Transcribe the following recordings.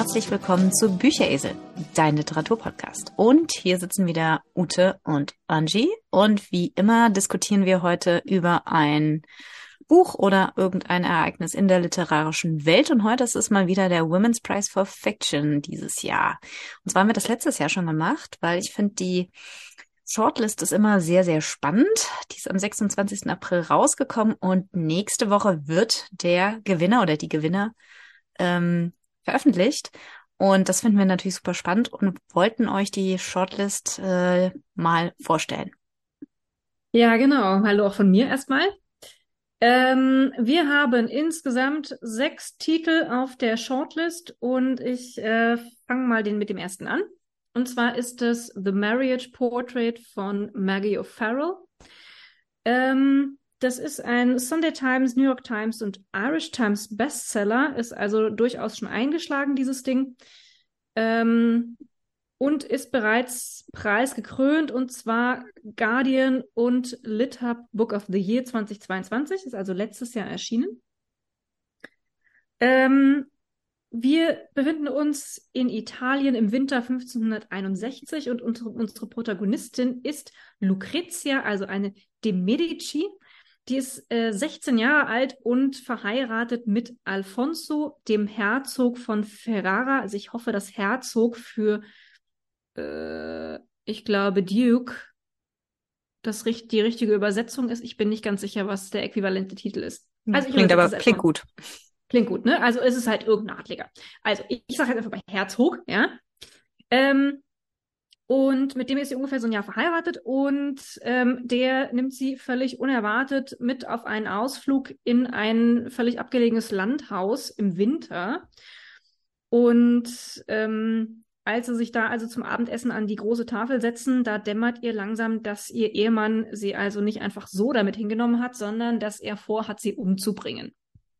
herzlich willkommen zu Bücheresel, dein Literaturpodcast. Und hier sitzen wieder Ute und Angie. Und wie immer diskutieren wir heute über ein Buch oder irgendein Ereignis in der literarischen Welt. Und heute ist es mal wieder der Women's Prize for Fiction dieses Jahr. Und zwar haben wir das letztes Jahr schon gemacht, weil ich finde, die Shortlist ist immer sehr, sehr spannend. Die ist am 26. April rausgekommen und nächste Woche wird der Gewinner oder die Gewinner veröffentlicht. Und das finden wir natürlich super spannend und wollten euch die Shortlist mal vorstellen. Ja, genau. Hallo auch von mir erstmal. Wir haben insgesamt 6 Titel auf der Shortlist und ich fange mal mit dem ersten an. Und zwar ist es The Marriage Portrait von Maggie O'Farrell. Das ist ein Sunday Times, New York Times und Irish Times Bestseller, ist also durchaus schon eingeschlagen, dieses Ding. Und ist bereits preisgekrönt, und zwar Guardian und LitHub Book of the Year 2022, ist also letztes Jahr erschienen. Wir befinden uns in Italien im Winter 1561 und unsere Protagonistin ist Lucrezia, also eine de Medici. Die ist 16 Jahre alt und verheiratet mit Alfonso, dem Herzog von Ferrara. Also ich hoffe, dass Herzog für ich glaube, Duke die richtige Übersetzung ist. Ich bin nicht ganz sicher, was der äquivalente Titel ist. Also ich Klingt gut. Klingt gut, ne? Also es ist halt irgendein Adliger. Also ich sage halt einfach mal Herzog, ja. Und mit dem ist sie ungefähr so ein Jahr verheiratet und der nimmt sie völlig unerwartet mit auf einen Ausflug in ein völlig abgelegenes Landhaus im Winter. Und als sie sich da also zum Abendessen an die große Tafel setzen, da dämmert ihr langsam, dass ihr Ehemann sie also nicht einfach so damit hingenommen hat, sondern dass er vorhat, sie umzubringen.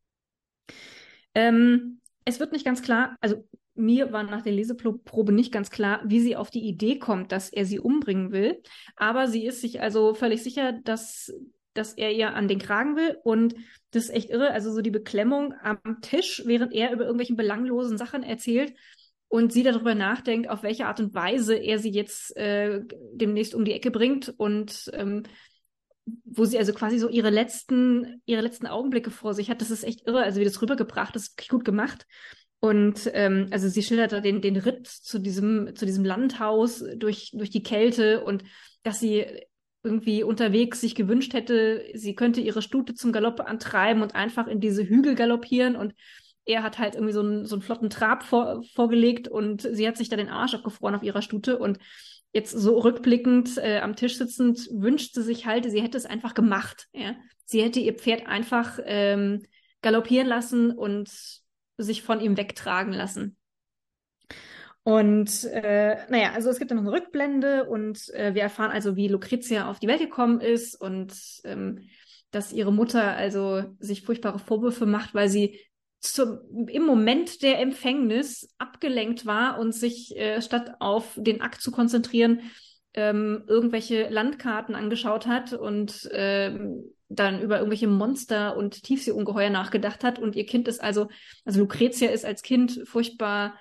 Es wird nicht ganz klar, also mir war nach der Leseprobe nicht ganz klar, wie sie auf die Idee kommt, dass er sie umbringen will. Aber sie ist sich also völlig sicher, dass er ihr an den Kragen will. Und das ist echt irre. Also so die Beklemmung am Tisch, während er über irgendwelchen belanglosen Sachen erzählt und sie darüber nachdenkt, auf welche Art und Weise er sie jetzt demnächst um die Ecke bringt und wo sie also quasi so ihre letzten Augenblicke vor sich hat. Das ist echt irre. Also wie das rübergebracht ist, wirklich gut gemacht. Und also sie schildert da den Ritt zu diesem Landhaus durch die Kälte und dass sie irgendwie unterwegs sich gewünscht hätte, sie könnte ihre Stute zum Galopp antreiben und einfach in diese Hügel galoppieren, und er hat halt irgendwie so einen flotten Trab vorgelegt und sie hat sich da den Arsch abgefroren auf ihrer Stute, und jetzt so rückblickend am Tisch sitzend wünscht sie sich halt, sie hätte es einfach gemacht. Ja? Sie hätte ihr Pferd einfach galoppieren lassen und sich von ihm wegtragen lassen. Und naja, also es gibt dann noch eine Rückblende und wir erfahren also, wie Lucrezia auf die Welt gekommen ist und dass ihre Mutter also sich furchtbare Vorwürfe macht, weil sie im Moment der Empfängnis abgelenkt war und sich statt auf den Akt zu konzentrieren, irgendwelche Landkarten angeschaut hat und dann über irgendwelche Monster und Tiefseeungeheuer nachgedacht hat. Und ihr Kind ist also Lucrezia ist als Kind furchtbar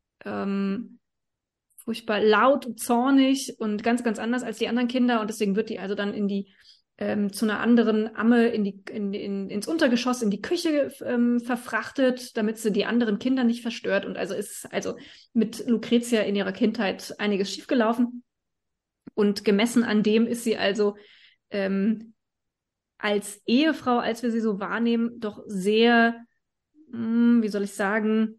laut und zornig und ganz, ganz anders als die anderen Kinder. Und deswegen wird die also dann zu einer anderen Amme ins Untergeschoss, in die Küche verfrachtet, damit sie die anderen Kinder nicht verstört. Und also ist also mit Lucrezia in ihrer Kindheit einiges schiefgelaufen. Und gemessen an dem ist sie also als Ehefrau, als wir sie so wahrnehmen, doch sehr, wie soll ich sagen,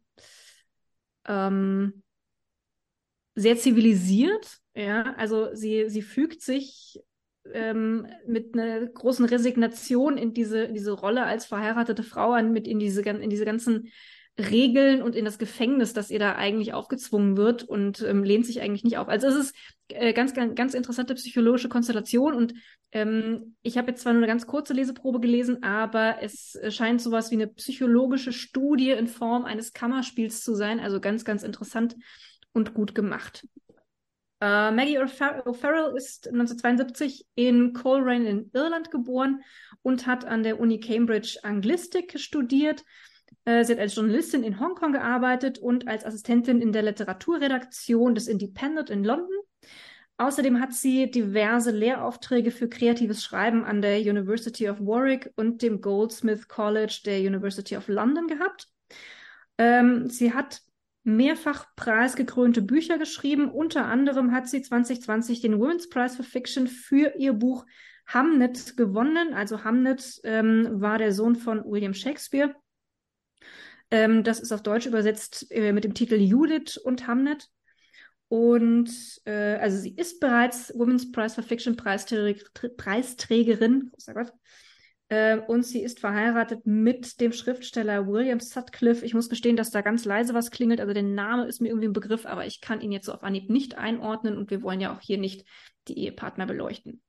sehr zivilisiert. Ja, also sie fügt sich mit einer großen Resignation in diese Rolle als verheiratete Frau in diese ganzen Regeln und in das Gefängnis, das ihr da eigentlich aufgezwungen wird, und lehnt sich eigentlich nicht auf. Also es ist ganz, ganz, ganz interessante psychologische Konstellation, und ich habe jetzt zwar nur eine ganz kurze Leseprobe gelesen, aber es scheint sowas wie eine psychologische Studie in Form eines Kammerspiels zu sein, also ganz, ganz interessant und gut gemacht. Maggie O'Farrell ist 1972 in Coleraine in Irland geboren und hat an der Uni Cambridge Anglistik studiert. Sie hat als Journalistin in Hongkong gearbeitet und als Assistentin in der Literaturredaktion des Independent in London. Außerdem hat sie diverse Lehraufträge für kreatives Schreiben an der University of Warwick und dem Goldsmith College der University of London gehabt. Sie hat mehrfach preisgekrönte Bücher geschrieben. Unter anderem hat sie 2020 den Women's Prize for Fiction für ihr Buch Hamnet gewonnen. Also Hamnet war der Sohn von William Shakespeare. Das ist auf Deutsch übersetzt mit dem Titel Judith und Hamnet. Und also sie ist bereits Women's Prize for Fiction Preisträgerin, großer Gott. Und sie ist verheiratet mit dem Schriftsteller William Sutcliffe. Ich muss gestehen, dass da ganz leise was klingelt. Also der Name ist mir irgendwie ein Begriff, aber ich kann ihn jetzt so auf Anhieb nicht einordnen. Und wir wollen ja auch hier nicht die Ehepartner beleuchten.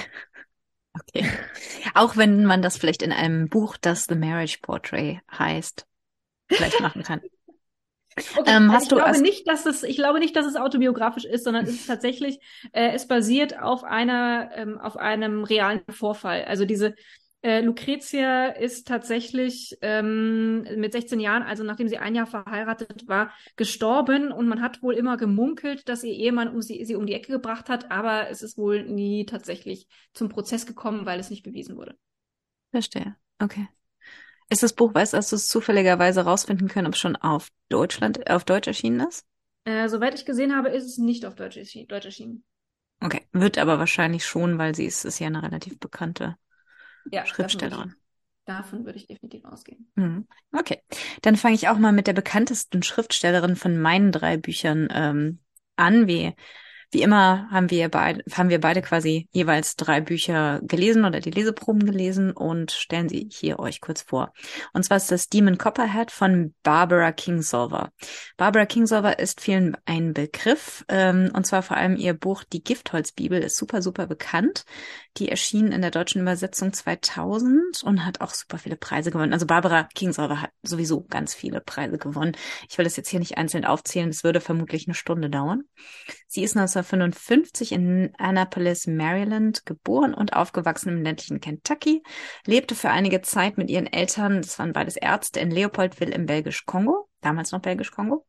Okay. Auch wenn man das vielleicht in einem Buch, das The Marriage Portrait heißt, vielleicht machen kann. Okay, ich glaube nicht, dass es autobiografisch ist, sondern es ist tatsächlich, es basiert auf einem realen Vorfall. Also diese Lucretia ist tatsächlich mit 16 Jahren, also nachdem sie ein Jahr verheiratet war, gestorben und man hat wohl immer gemunkelt, dass ihr Ehemann sie um die Ecke gebracht hat, aber es ist wohl nie tatsächlich zum Prozess gekommen, weil es nicht bewiesen wurde. Verstehe. Okay. Ist das Buch, hast du es zufälligerweise rausfinden können, ob es schon auf Deutsch erschienen ist? Soweit ich gesehen habe, ist es nicht auf Deutsch erschienen. Okay, wird aber wahrscheinlich schon, weil sie ist ja eine relativ bekannte Schriftstellerin. Davon würde ich definitiv ausgehen. Okay, dann fange ich auch mal mit der bekanntesten Schriftstellerin von meinen 3 Büchern an. Wie immer haben wir beide quasi jeweils 3 Bücher gelesen oder die Leseproben gelesen und stellen sie hier euch kurz vor. Und zwar ist das Demon Copperhead von Barbara Kingsolver. Barbara Kingsolver ist vielen ein Begriff, und zwar vor allem ihr Buch Die Giftholzbibel ist super, super bekannt. Die erschien in der deutschen Übersetzung 2000 und hat auch super viele Preise gewonnen. Also Barbara Kingsolver hat sowieso ganz viele Preise gewonnen. Ich will das jetzt hier nicht einzeln aufzählen, das würde vermutlich eine Stunde dauern. Sie ist 1955 in Annapolis, Maryland geboren und aufgewachsen im ländlichen Kentucky, lebte für einige Zeit mit ihren Eltern, das waren beides Ärzte, in Leopoldville im Belgisch-Kongo, damals noch Belgisch-Kongo.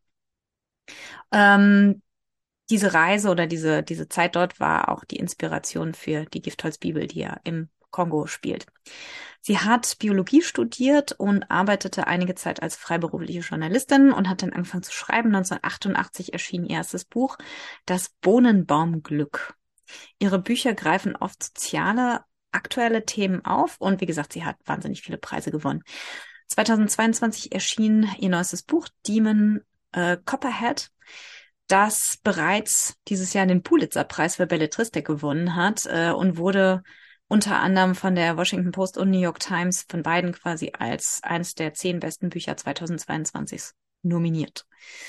Diese Reise oder diese Zeit dort war auch die Inspiration für die Giftholzbibel, die ja im Kongo spielt. Sie hat Biologie studiert und arbeitete einige Zeit als freiberufliche Journalistin und hat dann angefangen zu schreiben. 1988 erschien ihr erstes Buch, Das Bohnenbaumglück. Ihre Bücher greifen oft soziale, aktuelle Themen auf und wie gesagt, sie hat wahnsinnig viele Preise gewonnen. 2022 erschien ihr neuestes Buch, Demon Copperhead, das bereits dieses Jahr den Pulitzer-Preis für Belletristik gewonnen hat und wurde unter anderem von der Washington Post und New York Times von beiden quasi als eines der 10 besten Bücher 2022 nominiert.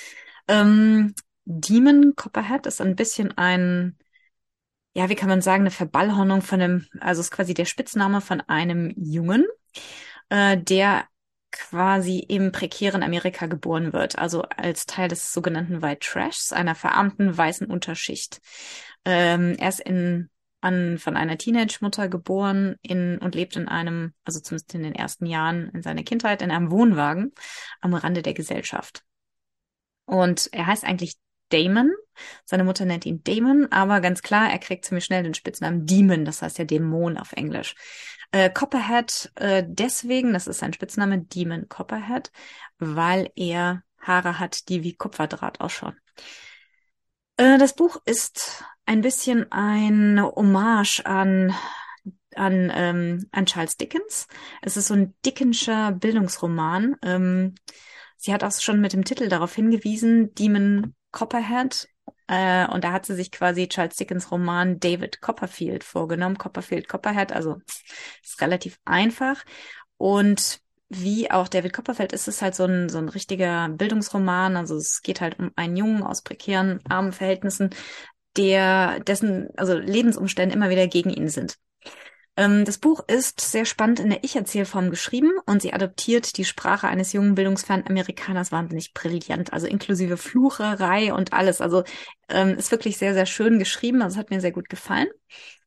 Demon Copperhead ist ein bisschen wie kann man sagen, eine Verballhornung also ist quasi der Spitzname von einem Jungen, der quasi im prekären Amerika geboren wird, also als Teil des sogenannten White Trashs, einer verarmten weißen Unterschicht. Er ist von einer Teenage-Mutter geboren und lebt in einem, also zumindest in den ersten Jahren in seiner Kindheit, in einem Wohnwagen am Rande der Gesellschaft. Und er heißt eigentlich Damon. Seine Mutter nennt ihn Damon, aber ganz klar, er kriegt ziemlich schnell den Spitznamen Demon, das heißt ja Dämon auf Englisch. Copperhead deswegen, das ist sein Spitzname, Demon Copperhead, weil er Haare hat, die wie Kupferdraht ausschauen. Das Buch ist ein bisschen ein Hommage an Charles Dickens. Es ist so ein Dickenscher Bildungsroman. Sie hat auch schon mit dem Titel darauf hingewiesen, Demon Copperhead. Und da hat sie sich quasi Charles Dickens Roman David Copperfield vorgenommen. Copperhead, also ist relativ einfach. Und wie auch David Copperfield ist es halt so ein richtiger Bildungsroman. Also es geht halt um einen Jungen aus prekären, armen Verhältnissen, dessen Lebensumstände immer wieder gegen ihn sind. Das Buch ist sehr spannend in der Ich-Erzählform geschrieben und sie adoptiert die Sprache eines jungen, bildungsfernen Amerikaners wahnsinnig brillant, also inklusive Flucherei und alles. Also ist wirklich sehr, sehr schön geschrieben, also es hat mir sehr gut gefallen.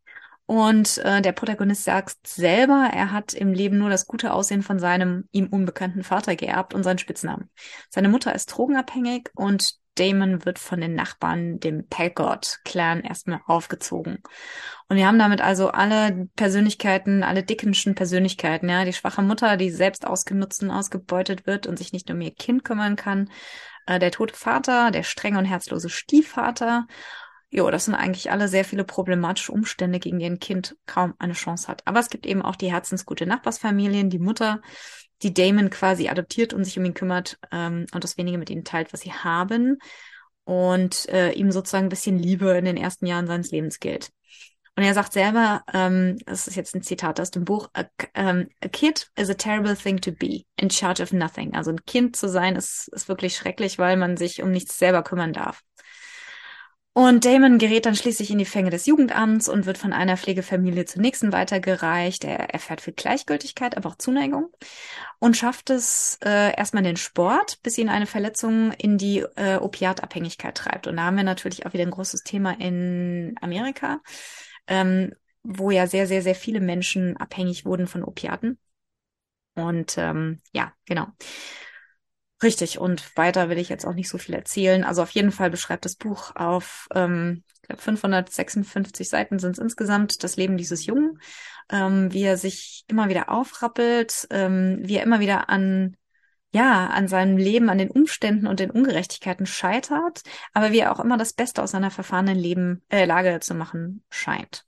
Und der Protagonist sagt selber, er hat im Leben nur das gute Aussehen von seinem ihm unbekannten Vater geerbt und seinen Spitznamen. Seine Mutter ist drogenabhängig und Damon wird von den Nachbarn, dem Pegott-Clan, erstmal aufgezogen. Und wir haben damit also alle Persönlichkeiten, alle Dickenschen Persönlichkeiten, ja. Die schwache Mutter, die selbst ausgenutzt und ausgebeutet wird und sich nicht um ihr Kind kümmern kann. Der tote Vater, der strenge und herzlose Stiefvater. Jo, das sind eigentlich alle sehr viele problematische Umstände, gegen die ein Kind kaum eine Chance hat. Aber es gibt eben auch die herzensgute Nachbarsfamilien, die Mutter, die Damon quasi adoptiert und sich um ihn kümmert und das wenige mit ihnen teilt, was sie haben und ihm sozusagen ein bisschen Liebe in den ersten Jahren seines Lebens gilt. Und er sagt selber, das ist jetzt ein Zitat aus dem Buch, a kid is a terrible thing to be, in charge of nothing. Also ein Kind zu sein ist wirklich schrecklich, weil man sich um nichts selber kümmern darf. Und Damon gerät dann schließlich in die Fänge des Jugendamts und wird von einer Pflegefamilie zur nächsten weitergereicht. Er erfährt viel Gleichgültigkeit, aber auch Zuneigung und schafft es erstmal in den Sport, bis ihn eine Verletzung in die Opiatabhängigkeit treibt. Und da haben wir natürlich auch wieder ein großes Thema in Amerika, wo ja sehr, sehr, sehr viele Menschen abhängig wurden von Opiaten. Und ja, genau. Richtig, und weiter will ich jetzt auch nicht so viel erzählen. Also auf jeden Fall beschreibt das Buch auf, ich glaube 556 Seiten sind es insgesamt, das Leben dieses Jungen, wie er sich immer wieder aufrappelt, wie er immer wieder an seinem Leben, an den Umständen und den Ungerechtigkeiten scheitert, aber wie er auch immer das Beste aus seiner verfahrenen Lage zu machen scheint.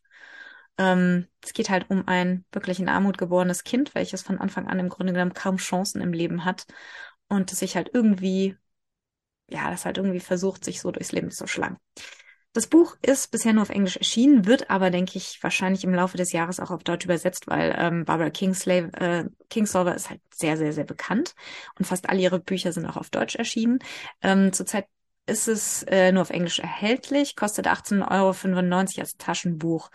Es geht halt um ein wirklich in Armut geborenes Kind, welches von Anfang an im Grunde genommen kaum Chancen im Leben hat und das sich halt irgendwie, ja, das halt irgendwie versucht, sich so durchs Leben zu schlagen. Das Buch ist bisher nur auf Englisch erschienen, wird aber, denke ich, wahrscheinlich im Laufe des Jahres auch auf Deutsch übersetzt, weil Barbara Kingsolver ist halt sehr, sehr, sehr bekannt und fast alle ihre Bücher sind auch auf Deutsch erschienen. Zurzeit ist es nur auf Englisch erhältlich, kostet 18,95 € als Taschenbuch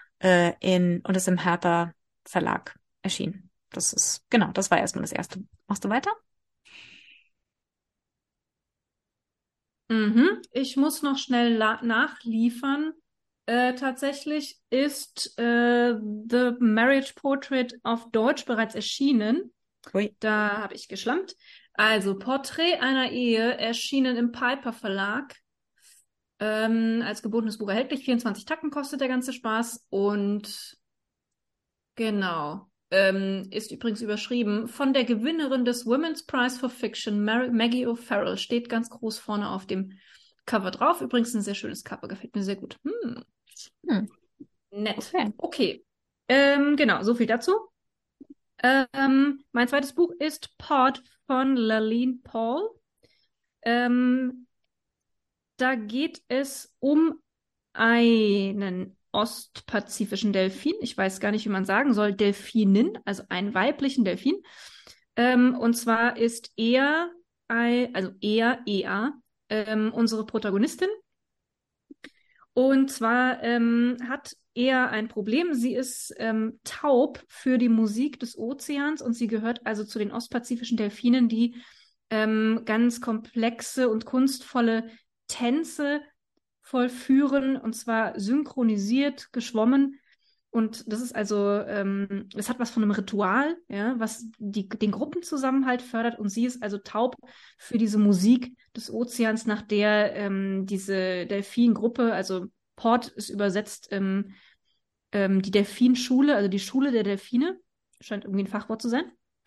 und ist im Herper Verlag erschienen. Das war erstmal das erste. Machst du weiter? Ich muss noch schnell nachliefern. Tatsächlich ist The Marriage Portrait auf Deutsch bereits erschienen. Ui. Da habe ich geschlampt. Also Porträt einer Ehe, erschienen im Piper Verlag. Als gebotenes Buch erhältlich. 24 Tacken kostet der ganze Spaß. Und genau. Ist übrigens überschrieben von der Gewinnerin des Women's Prize for Fiction, Maggie O'Farrell, steht ganz groß vorne auf dem Cover drauf. Übrigens ein sehr schönes Cover, gefällt mir sehr gut. Nett. Okay. Genau, so viel dazu. Mein zweites Buch ist Pod von Laline Paul. Da geht es um einen ostpazifischen Delfin. Ich weiß gar nicht, wie man sagen soll. Delfinin, also einen weiblichen Delfin. Und zwar ist er, Ea, unsere Protagonistin. Und zwar hat er ein Problem. Sie ist taub für die Musik des Ozeans und sie gehört also zu den ostpazifischen Delfinen, die ganz komplexe und kunstvolle Tänze vollführen, und zwar synchronisiert, geschwommen. Und das ist also, es hat was von einem Ritual, ja, was den Gruppenzusammenhalt fördert. Und sie ist also taub für diese Musik des Ozeans, nach der diese Delfingruppe, also Port ist übersetzt die Delfinschule, also die Schule der Delfine, scheint irgendwie ein Fachwort zu sein,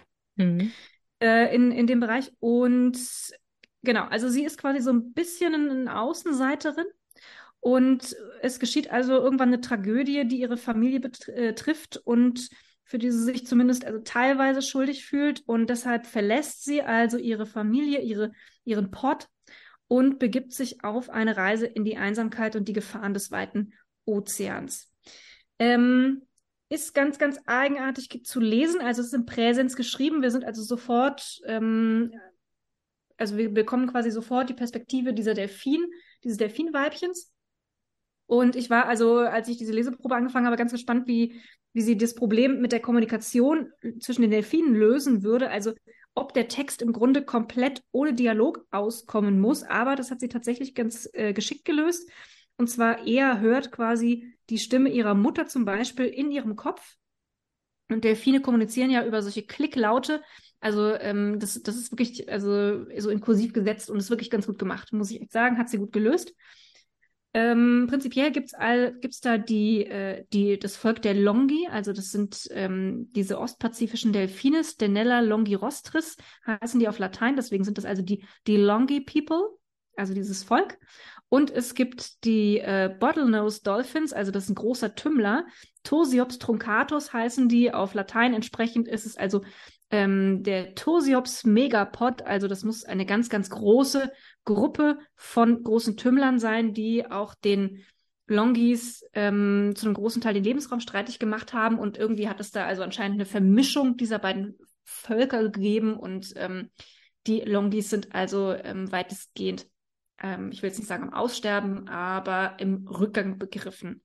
in dem Bereich. Und genau, also sie ist quasi so ein bisschen eine Außenseiterin. Und es geschieht also irgendwann eine Tragödie, die ihre Familie betrifft und für die sie sich zumindest also teilweise schuldig fühlt. Und deshalb verlässt sie also ihre Familie, ihren Port und begibt sich auf eine Reise in die Einsamkeit und die Gefahren des weiten Ozeans. Ist ganz, ganz eigenartig zu lesen. Also es ist im Präsens geschrieben. Wir sind also sofort, also wir bekommen quasi sofort die Perspektive dieses Delfinweibchens. Und ich war also, als ich diese Leseprobe angefangen habe, ganz gespannt, wie sie das Problem mit der Kommunikation zwischen den Delfinen lösen würde. Also ob der Text im Grunde komplett ohne Dialog auskommen muss. Aber das hat sie tatsächlich ganz geschickt gelöst. Und zwar hört quasi die Stimme ihrer Mutter zum Beispiel in ihrem Kopf. Und Delfine kommunizieren ja über solche Klicklaute. Also das ist wirklich also so in Kursiv gesetzt und ist wirklich ganz gut gemacht, muss ich echt sagen. Hat sie gut gelöst. Prinzipiell gibt's da das Volk der Longi, also das sind diese ostpazifischen Delfine, Stenella longirostris heißen die auf Latein, deswegen sind das also die Longi People, also dieses Volk. Und es gibt die Bottlenose Dolphins, also das ist ein großer Tümmler. Tosiops truncatus heißen die auf Latein, entsprechend ist es also der Tosiops megapod, also das muss eine ganz, ganz große Gruppe von großen Tümmlern sein, die auch den Longis zu einem großen Teil den Lebensraum streitig gemacht haben. Und irgendwie hat es da also anscheinend eine Vermischung dieser beiden Völker gegeben. Und die Longis sind also weitestgehend, ich will jetzt nicht sagen am Aussterben, aber im Rückgang begriffen.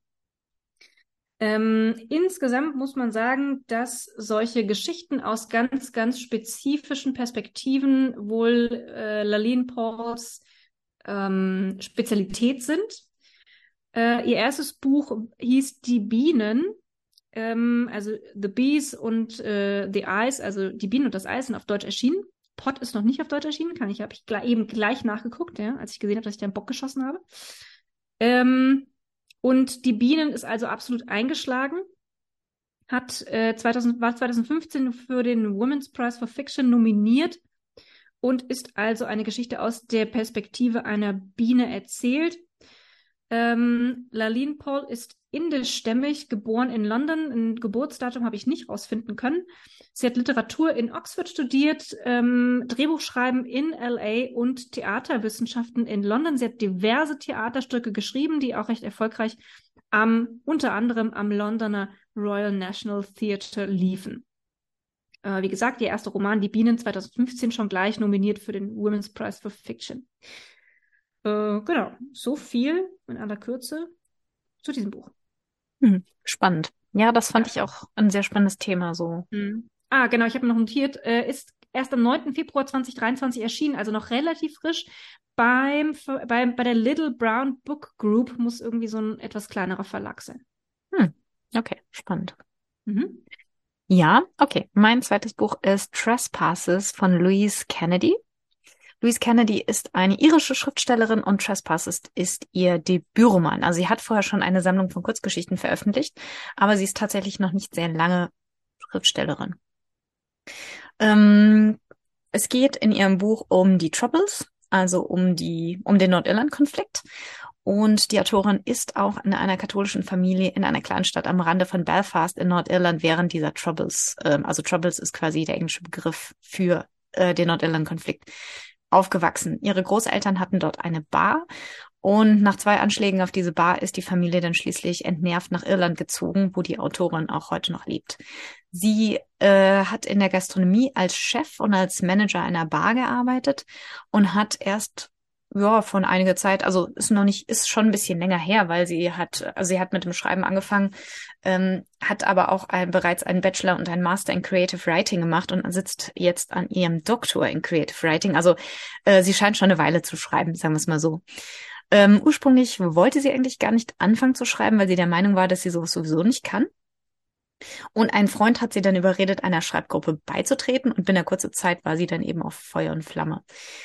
Insgesamt muss man sagen, dass solche Geschichten aus ganz, ganz spezifischen Perspektiven wohl Lalene Pauls Spezialität sind. Ihr erstes Buch hieß Die Bienen, also The Bees und The Ice, also Die Bienen und das Eis sind auf Deutsch erschienen. Pod ist noch nicht auf Deutsch erschienen, habe ich eben gleich nachgeguckt, ja, als ich gesehen habe, dass ich da einen Bock geschossen habe. Und Die Bienen ist also absolut eingeschlagen, war 2015 für den Women's Prize for Fiction nominiert und ist also eine Geschichte aus der Perspektive einer Biene erzählt. Lalene Paul ist indischstämmig, geboren in London. Ein Geburtsdatum habe ich nicht rausfinden können. Sie hat Literatur in Oxford studiert, Drehbuchschreiben in LA und Theaterwissenschaften in London. Sie hat diverse Theaterstücke geschrieben, die auch recht erfolgreich unter anderem am Londoner Royal National Theatre liefen. Wie gesagt, ihr erster Roman, Die Bienen, 2015 schon gleich nominiert für den Women's Prize for Fiction. Genau, so viel in aller Kürze zu diesem Buch. Spannend. Ja, das fand ich auch ein sehr spannendes Thema so. Genau, ich habe noch notiert, ist erst am 9. Februar 2023 erschienen, also noch relativ frisch. Bei der Little Brown Book Group muss irgendwie so ein etwas kleinerer Verlag sein. Okay, spannend. Ja, okay. Mein zweites Buch ist Trespasses von Louise Kennedy. Louise Kennedy ist eine irische Schriftstellerin und Trespasses ist ihr Debütroman. Also sie hat vorher schon eine Sammlung von Kurzgeschichten veröffentlicht, aber sie ist tatsächlich noch nicht sehr lange Schriftstellerin. Es geht in ihrem Buch um die Troubles, also um den Nordirland-Konflikt. Und die Autorin ist auch in einer katholischen Familie in einer kleinen Stadt am Rande von Belfast in Nordirland während dieser Troubles, also Troubles ist quasi der englische Begriff für den Nordirland-Konflikt, aufgewachsen. Ihre Großeltern hatten dort eine Bar und nach 2 Anschlägen auf diese Bar ist die Familie dann schließlich entnervt nach Irland gezogen, wo die Autorin auch heute noch lebt. Sie hat in der Gastronomie als Chef und als Manager einer Bar gearbeitet und hat erst von einiger Zeit, also ist schon ein bisschen länger her, weil sie hat mit dem Schreiben angefangen, hat aber auch bereits einen Bachelor und einen Master in Creative Writing gemacht und sitzt jetzt an ihrem Doktor in Creative Writing. Also sie scheint schon eine Weile zu schreiben, sagen wir es mal so. Ursprünglich wollte sie eigentlich gar nicht anfangen zu schreiben, weil sie der Meinung war, dass sie sowas sowieso nicht kann. Und ein Freund hat sie dann überredet, einer Schreibgruppe beizutreten und binnen kurzer Zeit war sie dann eben auf Feuer und Flamme.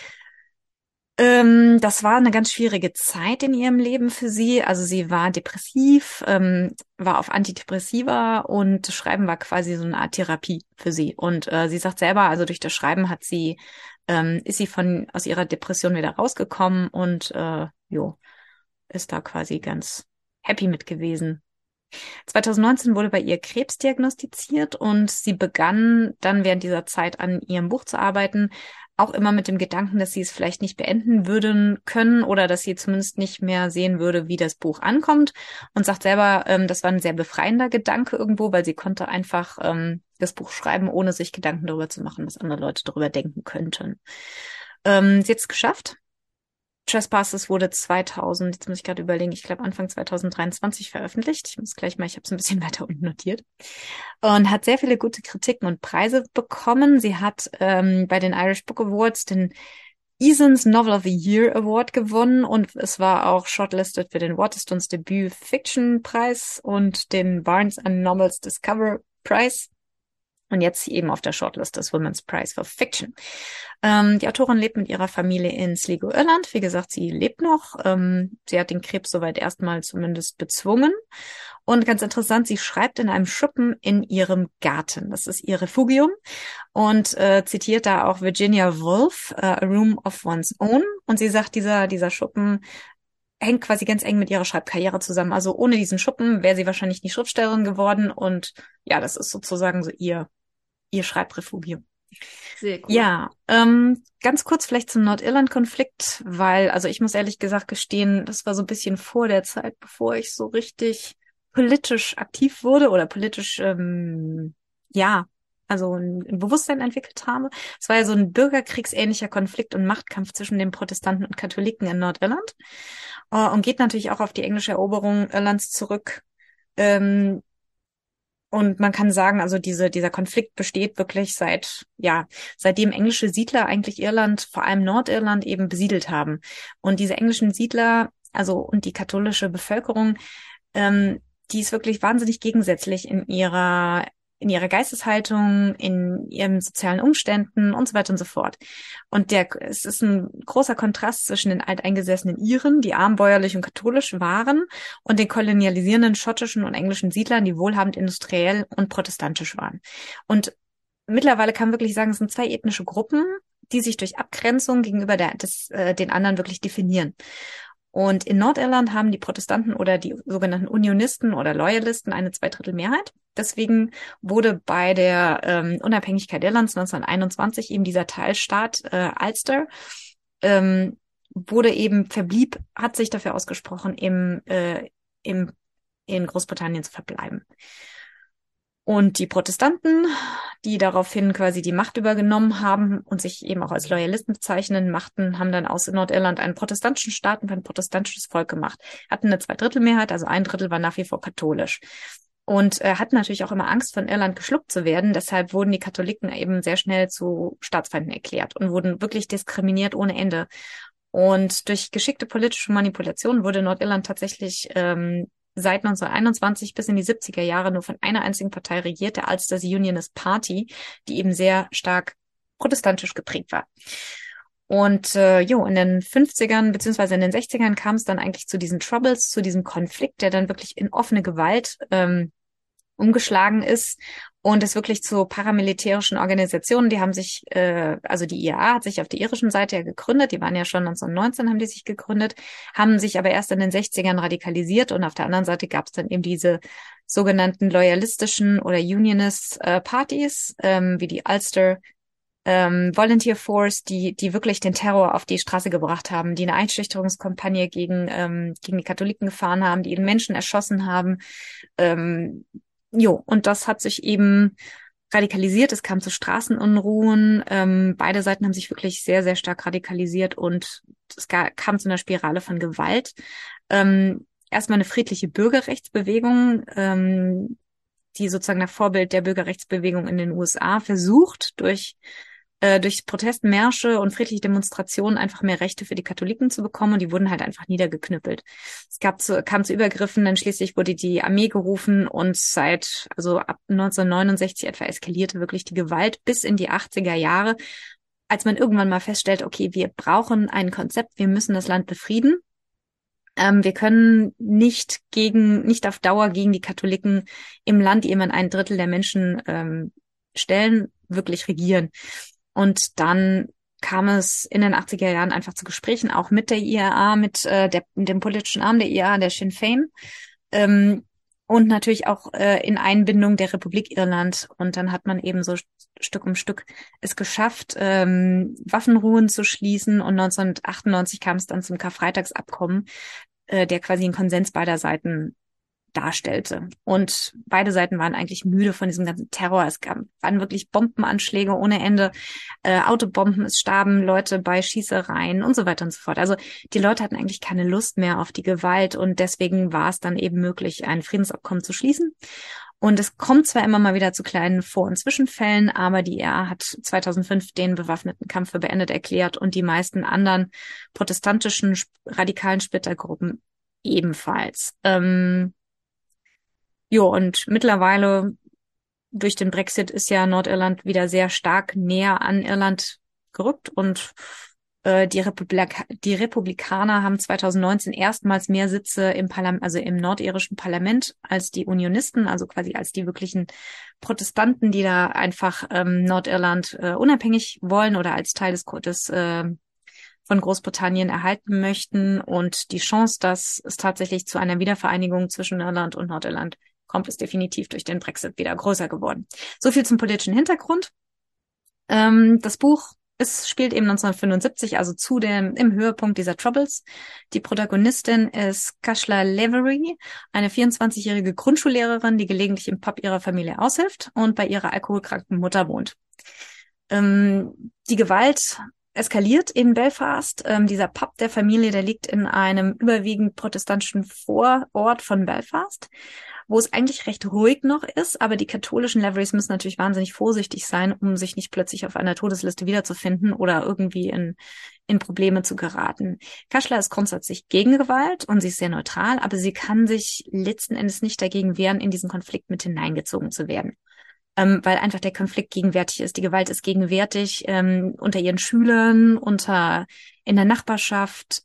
Das war eine ganz schwierige Zeit in ihrem Leben für sie. Also sie war depressiv, war auf Antidepressiva und Schreiben war quasi so eine Art Therapie für sie. Und sie sagt selber, also durch das Schreiben ist sie aus ihrer Depression wieder rausgekommen und ist da quasi ganz happy mit gewesen. 2019 wurde bei ihr Krebs diagnostiziert und sie begann dann während dieser Zeit an ihrem Buch zu arbeiten, auch immer mit dem Gedanken, dass sie es vielleicht nicht beenden würden können oder dass sie zumindest nicht mehr sehen würde, wie das Buch ankommt und sagt selber, das war ein sehr befreiender Gedanke irgendwo, weil sie konnte einfach das Buch schreiben, ohne sich Gedanken darüber zu machen, was andere Leute darüber denken könnten. Sie hat es geschafft. Trespasses wurde jetzt muss ich gerade überlegen, ich glaube Anfang 2023 veröffentlicht. Ich habe es ein bisschen weiter unten notiert. Und hat sehr viele gute Kritiken und Preise bekommen. Sie hat bei den Irish Book Awards den Eason's Novel of the Year Award gewonnen und es war auch shortlisted für den Waterstones Debut Fiction Preis und den Barnes and Nobles Discover Prize. Und jetzt eben auf der Shortlist des Women's Prize for Fiction. Die Autorin lebt mit ihrer Familie in Sligo, Irland. Wie gesagt, sie lebt noch. Sie hat den Krebs soweit erstmal zumindest bezwungen. Und ganz interessant, sie schreibt in einem Schuppen in ihrem Garten. Das ist ihr Refugium. Und zitiert da auch Virginia Woolf, A Room of One's Own. Und sie sagt, dieser Schuppen hängt quasi ganz eng mit ihrer Schreibkarriere zusammen. Also ohne diesen Schuppen wäre sie wahrscheinlich nie Schriftstellerin geworden. Und ja, das ist sozusagen so ihr Schreibrefugium. Sehr cool. Ja, ganz kurz vielleicht zum Nordirland-Konflikt, weil, also ich muss ehrlich gesagt gestehen, das war so ein bisschen vor der Zeit, bevor ich so richtig politisch aktiv wurde oder politisch, also ein Bewusstsein entwickelt habe. Es war ja so ein bürgerkriegsähnlicher Konflikt und Machtkampf zwischen den Protestanten und Katholiken in Nordirland und geht natürlich auch auf die englische Eroberung Irlands zurück. Und man kann sagen, also dieser Konflikt besteht wirklich seitdem englische Siedler eigentlich Irland, vor allem Nordirland eben besiedelt haben. Und diese englischen Siedler, also und die katholische Bevölkerung, die ist wirklich wahnsinnig gegensätzlich in ihrer Geisteshaltung, in ihren sozialen Umständen und so weiter und so fort. Und es ist ein großer Kontrast zwischen den alteingesessenen Iren, die arm, bäuerlich und katholisch waren, und den kolonialisierenden schottischen und englischen Siedlern, die wohlhabend, industriell und protestantisch waren. Und mittlerweile kann man wirklich sagen, es sind zwei ethnische Gruppen, die sich durch Abgrenzung gegenüber den anderen wirklich definieren. Und in Nordirland haben die Protestanten oder die sogenannten Unionisten oder Loyalisten eine Zweidrittelmehrheit. Deswegen wurde bei der Unabhängigkeit Irlands 1921 eben dieser Teilstaat Ulster hat sich dafür ausgesprochen, in Großbritannien zu verbleiben. Und die Protestanten, die daraufhin quasi die Macht übergenommen haben und sich eben auch als Loyalisten bezeichnen, haben dann aus Nordirland einen protestantischen Staat und ein protestantisches Volk gemacht. Hatten eine Zweidrittelmehrheit, also ein Drittel war nach wie vor katholisch. Und hatten natürlich auch immer Angst, von Irland geschluckt zu werden. Deshalb wurden die Katholiken eben sehr schnell zu Staatsfeinden erklärt und wurden wirklich diskriminiert ohne Ende. Und durch geschickte politische Manipulation wurde Nordirland tatsächlich seit 1921 bis in die 70er Jahre nur von einer einzigen Partei regiert, der Ulster Unionist Party, die eben sehr stark protestantisch geprägt war. Und in den 50ern beziehungsweise in den 60ern kam es dann eigentlich zu diesen Troubles, zu diesem Konflikt, der dann wirklich in offene Gewalt umgeschlagen ist und es wirklich zu paramilitärischen Organisationen, die haben sich, also die IRA hat sich auf der irischen Seite ja gegründet, die waren ja schon 1919, haben die sich gegründet, haben sich aber erst in den 60ern radikalisiert und auf der anderen Seite gab es dann eben diese sogenannten loyalistischen oder Unionist Partys, wie die Ulster Volunteer Force, die wirklich den Terror auf die Straße gebracht haben, die eine Einschüchterungskampagne gegen die Katholiken gefahren haben, die ihren Menschen erschossen haben. Und das hat sich eben radikalisiert. Es kam zu Straßenunruhen. Beide Seiten haben sich wirklich sehr, sehr stark radikalisiert und es kam zu einer Spirale von Gewalt. Erstmal eine friedliche Bürgerrechtsbewegung, die sozusagen nach Vorbild der Bürgerrechtsbewegung in den USA versucht, durch Protestmärsche und friedliche Demonstrationen einfach mehr Rechte für die Katholiken zu bekommen und die wurden halt einfach niedergeknüppelt. Kam zu Übergriffen, dann schließlich wurde die Armee gerufen und ab 1969 etwa eskalierte wirklich die Gewalt bis in die 80er Jahre, als man irgendwann mal feststellt, okay, wir brauchen ein Konzept, wir müssen das Land befrieden. Wir können nicht auf Dauer gegen die Katholiken im Land, die immerhin ein Drittel der Menschen stellen, wirklich regieren. Und dann kam es in den 80er Jahren einfach zu Gesprächen, auch mit der IRA, mit dem politischen Arm der IRA, der Sinn Féin, und natürlich auch in Einbindung der Republik Irland. Und dann hat man eben so Stück um Stück es geschafft, Waffenruhen zu schließen. Und 1998 kam es dann zum Karfreitagsabkommen, der quasi einen Konsens beider Seiten darstellte. Und beide Seiten waren eigentlich müde von diesem ganzen Terror. Waren wirklich Bombenanschläge ohne Ende, Autobomben, es starben Leute bei Schießereien und so weiter und so fort. Also die Leute hatten eigentlich keine Lust mehr auf die Gewalt und deswegen war es dann eben möglich, ein Friedensabkommen zu schließen. Und es kommt zwar immer mal wieder zu kleinen Vor- und Zwischenfällen, aber die IRA hat 2005 den bewaffneten Kampf für beendet erklärt und die meisten anderen protestantischen radikalen Splittergruppen ebenfalls. Und mittlerweile durch den Brexit ist ja Nordirland wieder sehr stark näher an Irland gerückt und die Republikaner haben 2019 erstmals mehr Sitze im Parlament, also im nordirischen Parlament, als die Unionisten, also quasi als die wirklichen Protestanten, die da einfach Nordirland unabhängig wollen oder als Teil des von Großbritannien erhalten möchten. Und die Chance, dass es tatsächlich zu einer Wiedervereinigung zwischen Irland und Nordirland kommt, ist definitiv durch den Brexit wieder größer geworden. So viel zum politischen Hintergrund. Das Buch spielt eben 1975, also im Höhepunkt dieser Troubles. Die Protagonistin ist Cashla Lavery, eine 24-jährige Grundschullehrerin, die gelegentlich im Pub ihrer Familie aushilft und bei ihrer alkoholkranken Mutter wohnt. Die Gewalt eskaliert in Belfast. Dieser Pub der Familie, der liegt in einem überwiegend protestantischen Vorort von Belfast, wo es eigentlich recht ruhig noch ist, aber die katholischen Laverys müssen natürlich wahnsinnig vorsichtig sein, um sich nicht plötzlich auf einer Todesliste wiederzufinden oder irgendwie in Probleme zu geraten. Cashla ist grundsätzlich gegen Gewalt und sie ist sehr neutral, aber sie kann sich letzten Endes nicht dagegen wehren, in diesen Konflikt mit hineingezogen zu werden. Weil einfach der Konflikt gegenwärtig ist. Die Gewalt ist gegenwärtig unter ihren Schülern, in der Nachbarschaft.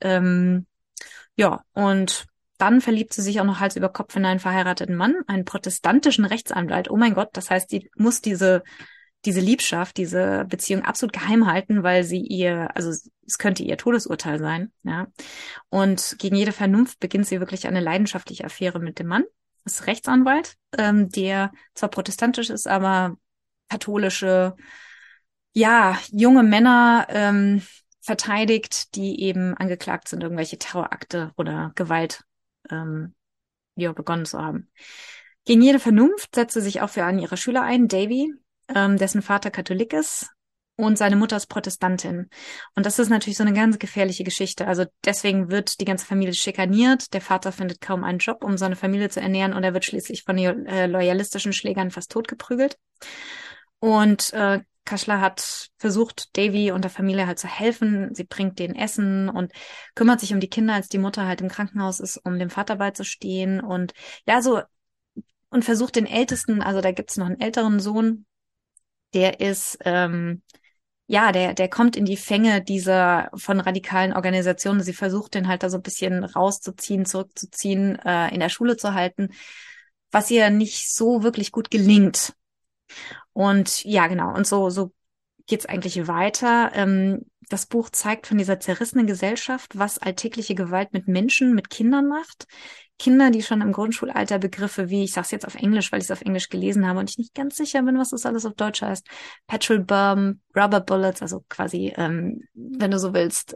Und dann verliebt sie sich auch noch Hals über Kopf in einen verheirateten Mann, einen protestantischen Rechtsanwalt. Oh mein Gott, das heißt, die muss diese Liebschaft, diese Beziehung absolut geheim halten, weil es könnte ihr Todesurteil sein, ja. Und gegen jede Vernunft beginnt sie wirklich eine leidenschaftliche Affäre mit dem Mann. Das ist Rechtsanwalt, der zwar protestantisch ist, aber katholische, junge Männer verteidigt, die eben angeklagt sind, irgendwelche Terrorakte oder Gewalt begonnen zu haben. Gegen jede Vernunft setzt sie sich auch für einen ihrer Schüler ein, Davy, dessen Vater Katholik ist und seine Mutter ist Protestantin. Und das ist natürlich so eine ganz gefährliche Geschichte. Also deswegen wird die ganze Familie schikaniert. Der Vater findet kaum einen Job, um seine Familie zu ernähren und er wird schließlich von loyalistischen Schlägern fast totgeprügelt. Und Cashla hat versucht, Davy und der Familie halt zu helfen. Sie bringt denen Essen und kümmert sich um die Kinder, als die Mutter halt im Krankenhaus ist, um dem Vater beizustehen. Und und versucht den Ältesten, also da gibt's noch einen älteren Sohn, der ist der kommt in die Fänge dieser von radikalen Organisationen. Sie versucht den halt da so ein bisschen rauszuziehen, zurückzuziehen, in der Schule zu halten, was ihr nicht so wirklich gut gelingt. Und ja, genau. Und so geht's eigentlich weiter. Das Buch zeigt von dieser zerrissenen Gesellschaft, was alltägliche Gewalt mit Menschen, mit Kindern macht. Kinder, die schon im Grundschulalter Begriffe wie, ich sag's jetzt auf Englisch, weil ich es auf Englisch gelesen habe und ich nicht ganz sicher bin, was das alles auf Deutsch heißt, Petrol Bomb, Rubber Bullets, also quasi, wenn du so willst,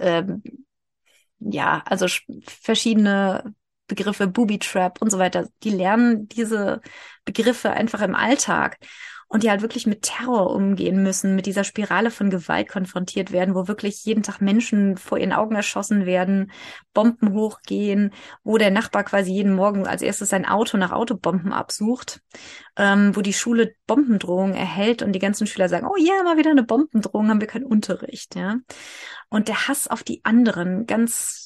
also verschiedene Begriffe, Booby Trap und so weiter, die lernen diese Begriffe einfach im Alltag. Und die halt wirklich mit Terror umgehen müssen, mit dieser Spirale von Gewalt konfrontiert werden, wo wirklich jeden Tag Menschen vor ihren Augen erschossen werden, Bomben hochgehen, wo der Nachbar quasi jeden Morgen als erstes sein Auto nach Autobomben absucht, wo die Schule Bombendrohungen erhält und die ganzen Schüler sagen, oh ja, mal wieder eine Bombendrohung, haben wir keinen Unterricht, ja. Und der Hass auf die anderen, ganz,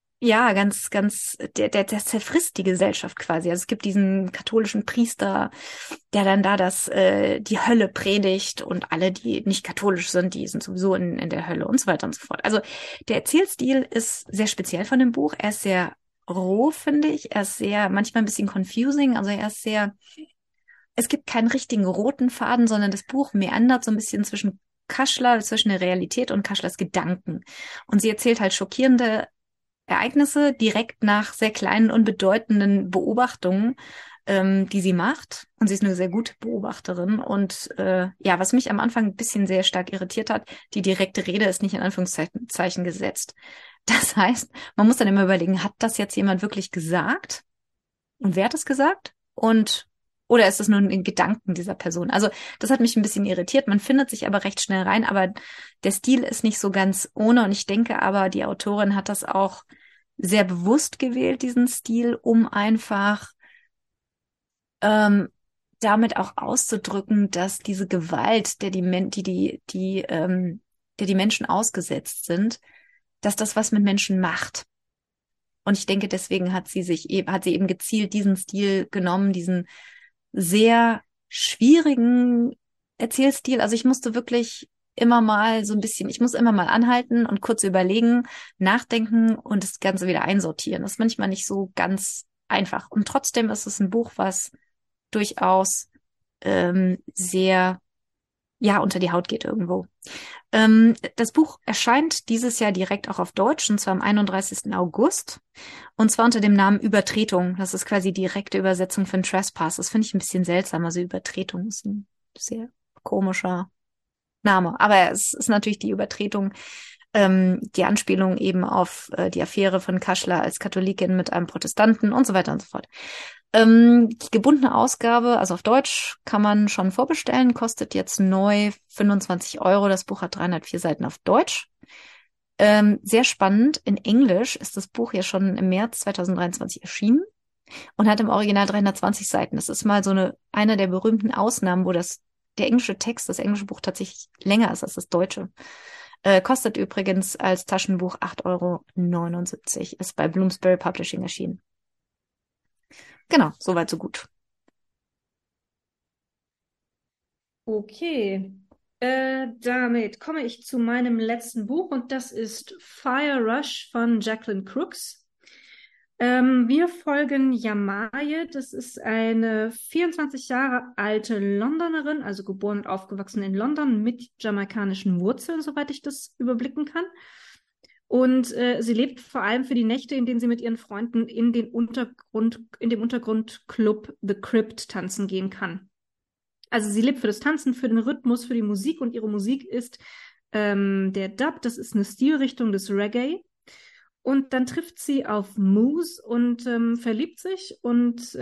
der zerfrisst die Gesellschaft quasi. Also es gibt diesen katholischen Priester, der dann da die Hölle predigt und alle, die nicht katholisch sind, die sind sowieso in der Hölle und so weiter und so fort. Also der Erzählstil ist sehr speziell von dem Buch. Er ist sehr roh, finde ich. Er ist manchmal ein bisschen confusing. Also es gibt keinen richtigen roten Faden, sondern das Buch meandert so ein bisschen zwischen der Realität und Cashlas Gedanken. Und sie erzählt halt schockierende Ereignisse direkt nach sehr kleinen, unbedeutenden Beobachtungen, die sie macht. Und sie ist eine sehr gute Beobachterin. Und was mich am Anfang ein bisschen sehr stark irritiert hat, die direkte Rede ist nicht in Anführungszeichen gesetzt. Das heißt, man muss dann immer überlegen, hat das jetzt jemand wirklich gesagt? Und wer hat es gesagt? Oder ist es nur in Gedanken dieser Person? Also das hat mich ein bisschen irritiert. Man findet sich aber recht schnell rein, aber der Stil ist nicht so ganz ohne. Und ich denke aber, die Autorin hat das auch sehr bewusst gewählt, diesen Stil, um einfach den damit auch auszudrücken, dass diese Gewalt, der die Menschen ausgesetzt sind, dass das was mit Menschen macht. Und ich denke, deswegen hat sie eben gezielt diesen Stil genommen, diesen sehr schwierigen Erzählstil. Also ich musste wirklich immer mal so ein bisschen, ich muss immer mal anhalten und kurz überlegen, nachdenken und das Ganze wieder einsortieren. Das ist manchmal nicht so ganz einfach. Und trotzdem ist es ein Buch, was durchaus sehr, ja, unter die Haut geht irgendwo. Das Buch erscheint dieses Jahr direkt auch auf Deutsch, und zwar am 31. August. Und zwar unter dem Namen Übertretung. Das ist quasi direkte Übersetzung von Trespass. Das finde ich ein bisschen seltsam. Also Übertretung ist ein sehr komischer Name. Aber es ist natürlich die Übertretung, die Anspielung eben auf die Affäre von Kaschler als Katholikin mit einem Protestanten und so weiter und so fort. Die gebundene Ausgabe, also auf Deutsch, kann man schon vorbestellen, kostet jetzt neu 25 Euro. Das Buch hat 304 Seiten auf Deutsch. Sehr spannend. In Englisch ist das Buch ja schon im März 2023 erschienen und hat im Original 320 Seiten. Das ist mal so eine der berühmten Ausnahmen, wo der englische Text, das englische Buch tatsächlich länger ist als das deutsche. Kostet übrigens als Taschenbuch 8,79 Euro. Ist bei Bloomsbury Publishing erschienen. Genau, soweit so gut. Okay, damit komme ich zu meinem letzten Buch und das ist Fire Rush von Jacqueline Crooks. Wir folgen Yamaye, das ist eine 24 Jahre alte Londonerin, also geboren und aufgewachsen in London mit jamaikanischen Wurzeln, soweit ich das überblicken kann. Und sie lebt vor allem für die Nächte, in denen sie mit ihren Freunden in dem Untergrundclub The Crypt tanzen gehen kann. Also sie lebt für das Tanzen, für den Rhythmus, für die Musik und ihre Musik ist der Dub, das ist eine Stilrichtung des Reggae. Und dann trifft sie auf Moose und verliebt sich und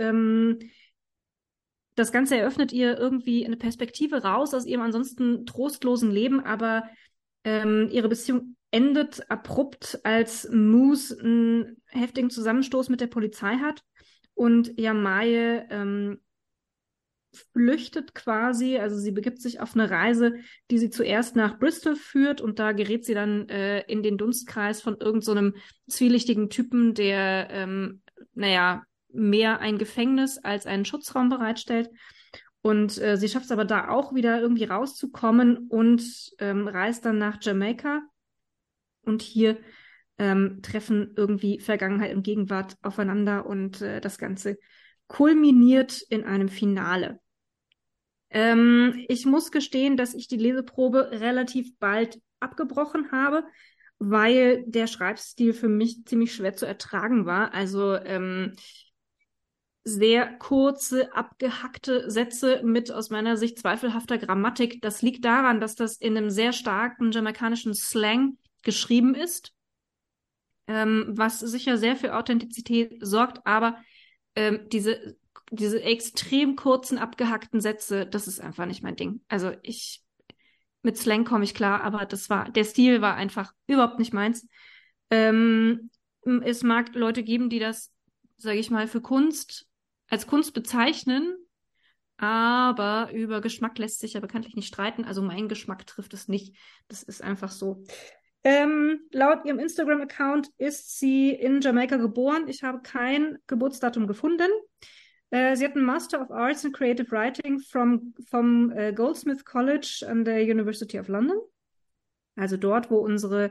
das Ganze eröffnet ihr irgendwie eine Perspektive raus aus ihrem ansonsten trostlosen Leben, aber ihre Beziehung endet abrupt, als Moose einen heftigen Zusammenstoß mit der Polizei hat und Yamaye flüchtet quasi, also sie begibt sich auf eine Reise, die sie zuerst nach Bristol führt und da gerät sie dann in den Dunstkreis von irgend so einem zwielichtigen Typen, der, mehr ein Gefängnis als einen Schutzraum bereitstellt. Und sie schafft es aber da auch wieder irgendwie rauszukommen und reist dann nach Jamaika. Und hier treffen irgendwie Vergangenheit und Gegenwart aufeinander und das Ganze kulminiert in einem Finale. Ich muss gestehen, dass ich die Leseprobe relativ bald abgebrochen habe, weil der Schreibstil für mich ziemlich schwer zu ertragen war. Also sehr kurze, abgehackte Sätze mit aus meiner Sicht zweifelhafter Grammatik. Das liegt daran, dass das in einem sehr starken jamaikanischen Slang geschrieben ist, was sicher sehr für Authentizität sorgt, aber diese extrem kurzen, abgehackten Sätze, das ist einfach nicht mein Ding. Also mit Slang komme ich klar, aber der Stil war einfach überhaupt nicht meins. Es mag Leute geben, die das, sage ich mal, als Kunst bezeichnen, aber über Geschmack lässt sich ja bekanntlich nicht streiten. Also mein Geschmack trifft es nicht. Das ist einfach so. Laut ihrem Instagram-Account ist sie in Jamaika geboren. Ich habe kein Geburtsdatum gefunden. Sie hat einen Master of Arts in Creative Writing vom Goldsmith College an der University of London. Also dort, wo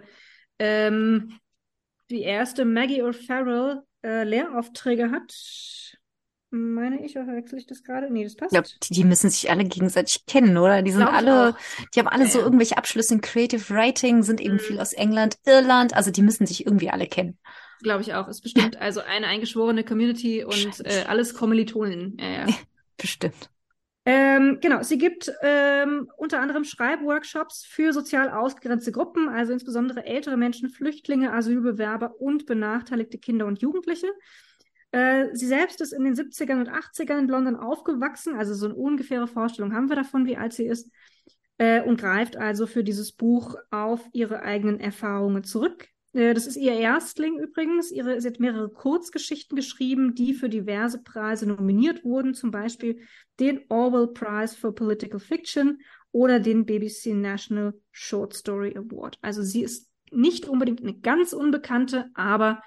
die erste Maggie O'Farrell Lehraufträge hat. Meine ich, oder verwechsel ich das gerade? Nee, das passt. Ich glaube, die müssen sich alle gegenseitig kennen, oder? Die haben alle so irgendwelche Abschlüsse in Creative Writing, sind eben viel aus England, Irland, also die müssen sich irgendwie alle kennen. Glaube ich auch. Ist bestimmt also eine eingeschworene Community und alles Kommilitonen. Ja. Bestimmt. Genau, sie gibt unter anderem Schreibworkshops für sozial ausgegrenzte Gruppen, also insbesondere ältere Menschen, Flüchtlinge, Asylbewerber und benachteiligte Kinder und Jugendliche. Sie selbst ist in den 70ern und 80ern in London aufgewachsen, also so eine ungefähre Vorstellung haben wir davon, wie alt sie ist, und greift also für dieses Buch auf ihre eigenen Erfahrungen zurück. Das ist ihr Erstling übrigens. Sie hat mehrere Kurzgeschichten geschrieben, die für diverse Preise nominiert wurden, zum Beispiel den Orwell Prize for Political Fiction oder den BBC National Short Story Award. Also sie ist nicht unbedingt eine ganz Unbekannte, aber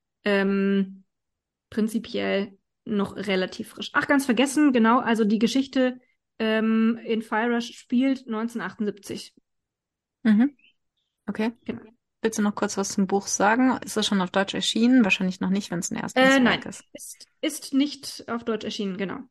prinzipiell noch relativ frisch. Ach, ganz vergessen, genau, also die Geschichte in Fire Rush spielt 1978. Mhm. Okay. Genau. Willst du noch kurz was zum Buch sagen? Ist es schon auf Deutsch erschienen? Wahrscheinlich noch nicht, wenn es ein erstes Werk Nein, ist. ist nicht auf Deutsch erschienen, genau.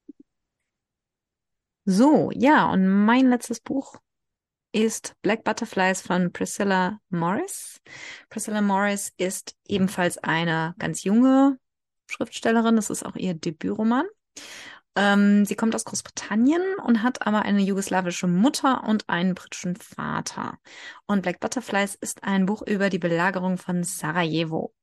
So, ja, und mein letztes Buch ist Black Butterflies von Priscilla Morris. Priscilla Morris ist ebenfalls eine ganz junge Schriftstellerin. Das ist auch ihr Debütroman. Sie kommt aus Großbritannien und hat aber eine jugoslawische Mutter und einen britischen Vater. Und Black Butterflies ist ein Buch über die Belagerung von Sarajevo.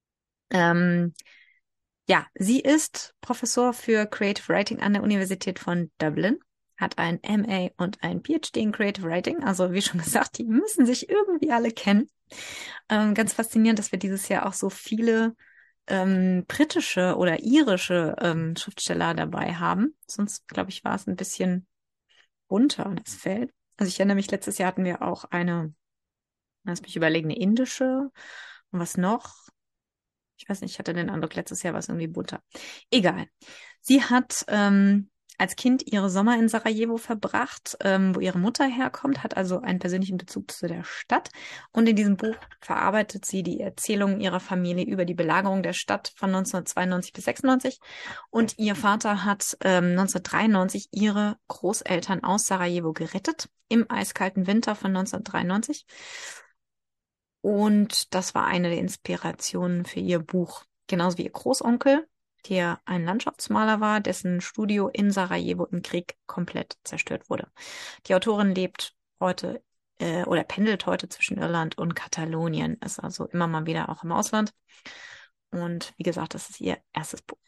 Ja, sie ist Professor für Creative Writing an der Universität von Dublin, hat ein MA und ein PhD in Creative Writing. Also wie schon gesagt, die müssen sich irgendwie alle kennen. Ganz faszinierend, dass wir dieses Jahr auch so viele britische oder irische Schriftsteller dabei haben. Sonst, glaube ich, war es ein bisschen bunter, das Feld. Also ich erinnere mich, letztes Jahr hatten wir auch lass mich überlegen, eine indische und was noch? Ich weiß nicht, ich hatte den Eindruck, letztes Jahr war es irgendwie bunter. Egal. Sie hat als Kind ihre Sommer in Sarajevo verbracht, wo ihre Mutter herkommt, hat also einen persönlichen Bezug zu der Stadt. Und in diesem Buch verarbeitet sie die Erzählungen ihrer Familie über die Belagerung der Stadt von 1992 bis 96. Und ihr Vater hat 1993 ihre Großeltern aus Sarajevo gerettet, im eiskalten Winter von 1993. Und das war eine der Inspirationen für ihr Buch. Genauso wie ihr Großonkel, der ein Landschaftsmaler war, dessen Studio in Sarajevo im Krieg komplett zerstört wurde. Die Autorin lebt heute oder pendelt heute zwischen Irland und Katalonien, ist also immer mal wieder auch im Ausland. Und wie gesagt, das ist ihr erstes Buch.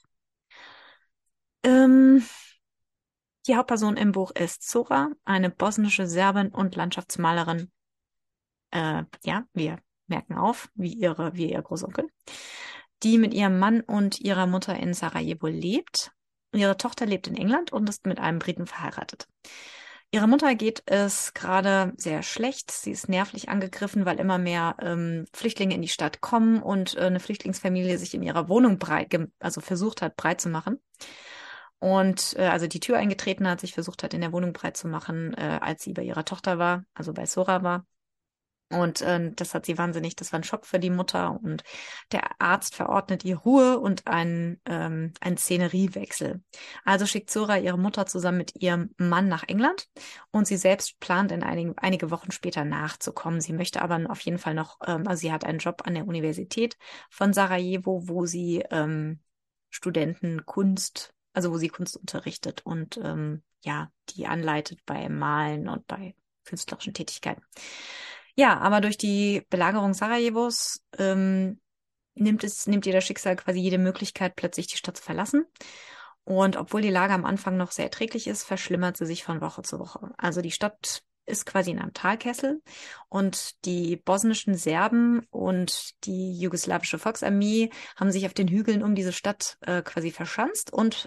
Die Hauptperson im Buch ist Zora, eine bosnische Serbin und Landschaftsmalerin. Ja, wir merken auf, wie ihr Großonkel, die mit ihrem Mann und ihrer Mutter in Sarajevo lebt. Ihre Tochter lebt in England und ist mit einem Briten verheiratet. Ihrer Mutter geht es gerade sehr schlecht. Sie ist nervlich angegriffen, weil immer mehr Flüchtlinge in die Stadt kommen und eine Flüchtlingsfamilie sich in ihrer Wohnung versucht hat, breit zu machen. Und also die Tür eingetreten hat, sich versucht hat, in der Wohnung breit zu machen, als sie bei ihrer Tochter war, also bei Zora war. Und das hat sie das war ein Schock für die Mutter. Und der Arzt verordnet ihr Ruhe und einen Szeneriewechsel. Also schickt Zora ihre Mutter zusammen mit ihrem Mann nach England und sie selbst plant einige Wochen später nachzukommen. Sie möchte aber auf jeden Fall noch, also sie hat einen Job an der Universität von Sarajevo, wo sie Studenten wo sie Kunst unterrichtet und ja, die anleitet beim Malen und bei künstlerischen Tätigkeiten. Ja, aber durch die Belagerung Sarajevos nimmt ihr das Schicksal quasi jede Möglichkeit, plötzlich die Stadt zu verlassen. Und obwohl die Lage am Anfang noch sehr erträglich ist, verschlimmert sie sich von Woche zu Woche. Also die Stadt ist quasi in einem Talkessel und die bosnischen Serben und die jugoslawische Volksarmee haben sich auf den Hügeln um diese Stadt quasi verschanzt und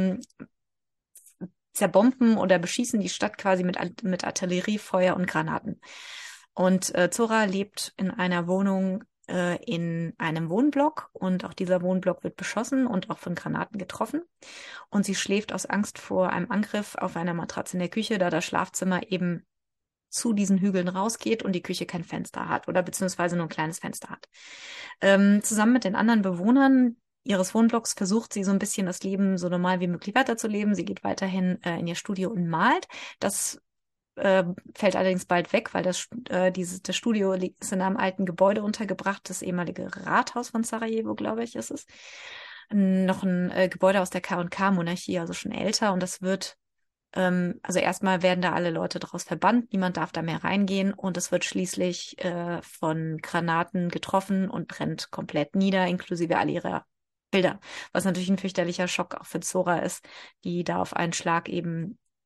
zerbomben oder beschießen die Stadt quasi mit Artilleriefeuer und Granaten. Und Zora lebt in einer Wohnung in einem Wohnblock und auch dieser Wohnblock wird beschossen und auch von Granaten getroffen. Und sie schläft aus Angst vor einem Angriff auf einer Matratze in der Küche, da das Schlafzimmer eben zu diesen Hügeln rausgeht und die Küche kein Fenster hat oder beziehungsweise nur ein kleines Fenster hat. Zusammen mit den anderen Bewohnern ihres Wohnblocks versucht sie so ein bisschen das Leben so normal wie möglich weiterzuleben. Sie geht weiterhin in ihr Studio und malt. Das fällt allerdings bald weg, weil das Studio ist in einem alten Gebäude untergebracht, das ehemalige Rathaus von Sarajevo, glaube ich, ist es. Noch ein Gebäude aus der K&K-Monarchie, also schon älter. Und das wird, also erstmal werden da alle Leute draus verbannt, niemand darf da mehr reingehen und es wird schließlich von Granaten getroffen und brennt komplett nieder, inklusive all ihrer Bilder. Was natürlich ein fürchterlicher Schock auch für Zora ist, die da auf einen Schlag eben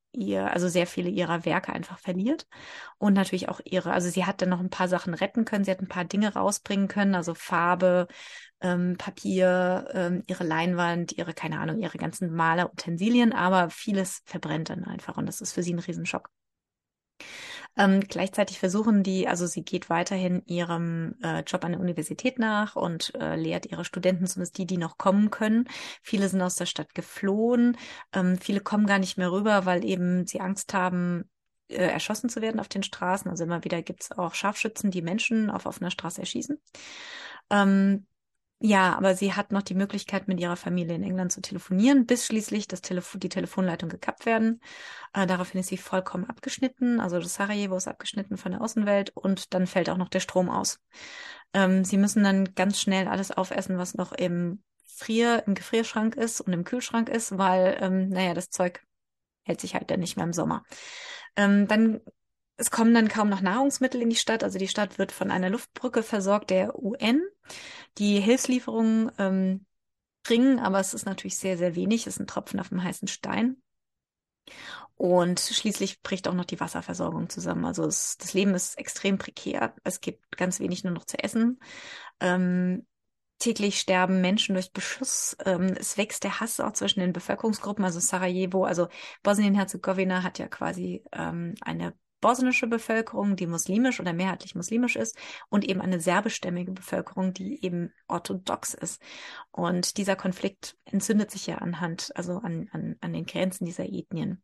also sehr viele ihrer Werke einfach verliert und natürlich auch also sie hat dann noch ein paar Sachen retten können, sie hat ein paar Dinge rausbringen können, also Farbe, Papier, ihre Leinwand, keine Ahnung, ihre ganzen Malerutensilien, aber vieles verbrennt dann einfach und das ist für sie ein Riesenschock. Gleichzeitig also sie geht weiterhin ihrem Job an der Universität nach und lehrt ihre Studenten, zumindest die noch kommen können. Viele sind aus der Stadt geflohen. Viele kommen gar nicht mehr rüber, weil eben sie Angst haben, erschossen zu werden auf den Straßen. Also immer wieder gibt's auch Scharfschützen, die Menschen auf offener Straße erschießen. Ähm, ja, aber sie hat noch die Möglichkeit, mit ihrer Familie in England zu telefonieren, bis schließlich die Telefonleitung gekappt werden. Daraufhin ist sie vollkommen abgeschnitten, also das Sarajevo ist abgeschnitten von der Außenwelt und dann fällt auch noch der Strom aus. Sie müssen dann ganz schnell alles aufessen, was noch im Gefrierschrank ist und im Kühlschrank ist, weil, naja, das Zeug hält sich halt dann nicht mehr im Sommer. Es kommen dann kaum noch Nahrungsmittel in die Stadt, also die Stadt wird von einer Luftbrücke versorgt, der UN. Die Hilfslieferungen bringen, aber es ist natürlich sehr, sehr wenig, es ist ein Tropfen auf dem heißen Stein. Und schließlich bricht auch noch die Wasserversorgung zusammen. Also das Leben ist extrem prekär. Es gibt ganz wenig nur noch zu essen. Täglich sterben Menschen durch Beschuss. Es wächst der Hass auch zwischen den Bevölkerungsgruppen. Also Sarajevo, also Bosnien-Herzegowina hat ja quasi eine bosnische Bevölkerung, die muslimisch oder mehrheitlich muslimisch ist und eben eine serbischstämmige Bevölkerung, die eben orthodox ist. Und dieser Konflikt entzündet sich ja an den Grenzen dieser Ethnien.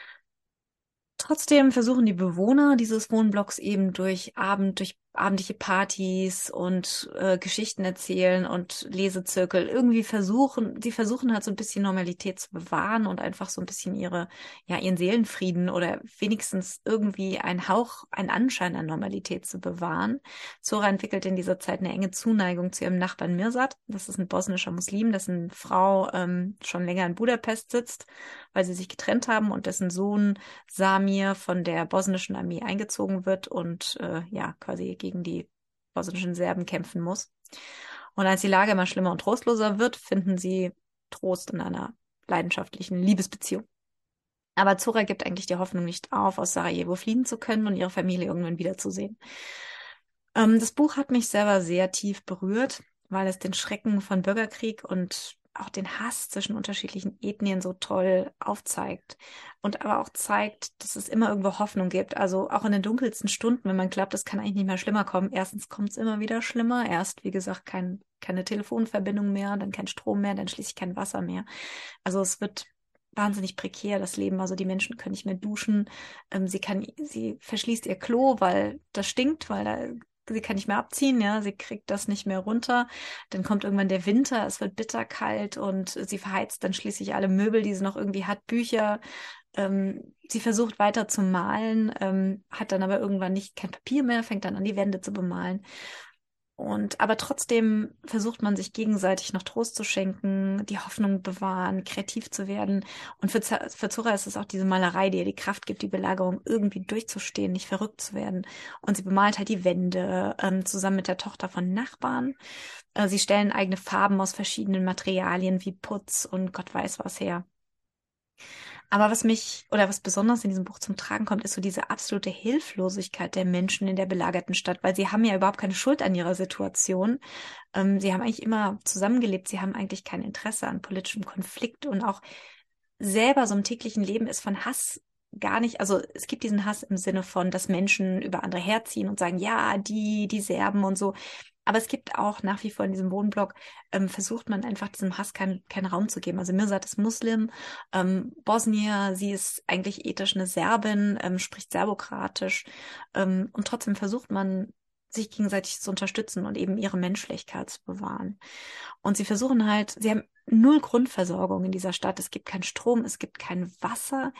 Trotzdem versuchen die Bewohner dieses Wohnblocks eben durch abendliche Partys und Geschichten erzählen und Lesezirkel sie versuchen halt so ein bisschen Normalität zu bewahren und einfach so ein bisschen ihren Seelenfrieden oder wenigstens irgendwie einen Anschein an Normalität zu bewahren. Zora entwickelt in dieser Zeit eine enge Zuneigung zu ihrem Nachbarn Mirsad. Das ist ein bosnischer Muslim, dessen Frau schon länger in Budapest sitzt, weil sie sich getrennt haben und dessen Sohn Samir von der bosnischen Armee eingezogen wird und quasi gegen die bosnischen Serben kämpfen muss. Und als die Lage immer schlimmer und trostloser wird, finden sie Trost in einer leidenschaftlichen Liebesbeziehung. Aber Zora gibt eigentlich die Hoffnung nicht auf, aus Sarajevo fliehen zu können und ihre Familie irgendwann wiederzusehen. Das Buch hat mich selber sehr tief berührt, weil es den Schrecken von Bürgerkrieg und auch den Hass zwischen unterschiedlichen Ethnien so toll aufzeigt und aber auch zeigt, dass es immer irgendwo Hoffnung gibt. Also auch in den dunkelsten Stunden, wenn man glaubt, es kann eigentlich nicht mehr schlimmer kommen. Erstens kommt es immer wieder schlimmer. Erst, wie gesagt, keine Telefonverbindung mehr, dann kein Strom mehr, dann schließlich kein Wasser mehr. Also es wird wahnsinnig prekär, das Leben. Also die Menschen können nicht mehr duschen. Sie verschließt ihr Klo, weil das stinkt, sie kann nicht mehr abziehen, ja, sie kriegt das nicht mehr runter. Dann kommt irgendwann der Winter, es wird bitterkalt und sie verheizt dann schließlich alle Möbel, die sie noch irgendwie hat, Bücher. Sie versucht weiter zu malen, hat dann aber irgendwann kein Papier mehr, fängt dann an, die Wände zu bemalen. Aber trotzdem versucht man sich gegenseitig noch Trost zu schenken, die Hoffnung bewahren, kreativ zu werden. Und für Zora ist es auch diese Malerei, die ihr die Kraft gibt, die Belagerung irgendwie durchzustehen, nicht verrückt zu werden. Und sie bemalt halt die Wände zusammen mit der Tochter von Nachbarn. Sie stellen eigene Farben aus verschiedenen Materialien wie Putz und Gott weiß was her. Aber was besonders in diesem Buch zum Tragen kommt, ist so diese absolute Hilflosigkeit der Menschen in der belagerten Stadt, weil sie haben ja überhaupt keine Schuld an ihrer Situation. Sie haben eigentlich immer zusammengelebt, sie haben eigentlich kein Interesse an politischem Konflikt und auch selber so im täglichen Leben ist von Hass gar nicht, also es gibt diesen Hass im Sinne von, dass Menschen über andere herziehen und sagen, ja, die Serben und so. Aber es gibt auch nach wie vor in diesem Wohnblock, versucht man einfach diesem Hass keinen Raum zu geben. Also Mirsad ist Muslim, Bosnier, sie ist eigentlich ethnisch eine Serbin, spricht serbokratisch und trotzdem versucht man, sich gegenseitig zu unterstützen und eben ihre Menschlichkeit zu bewahren. Und sie haben null Grundversorgung in dieser Stadt. Es gibt keinen Strom, es gibt kein Wasser.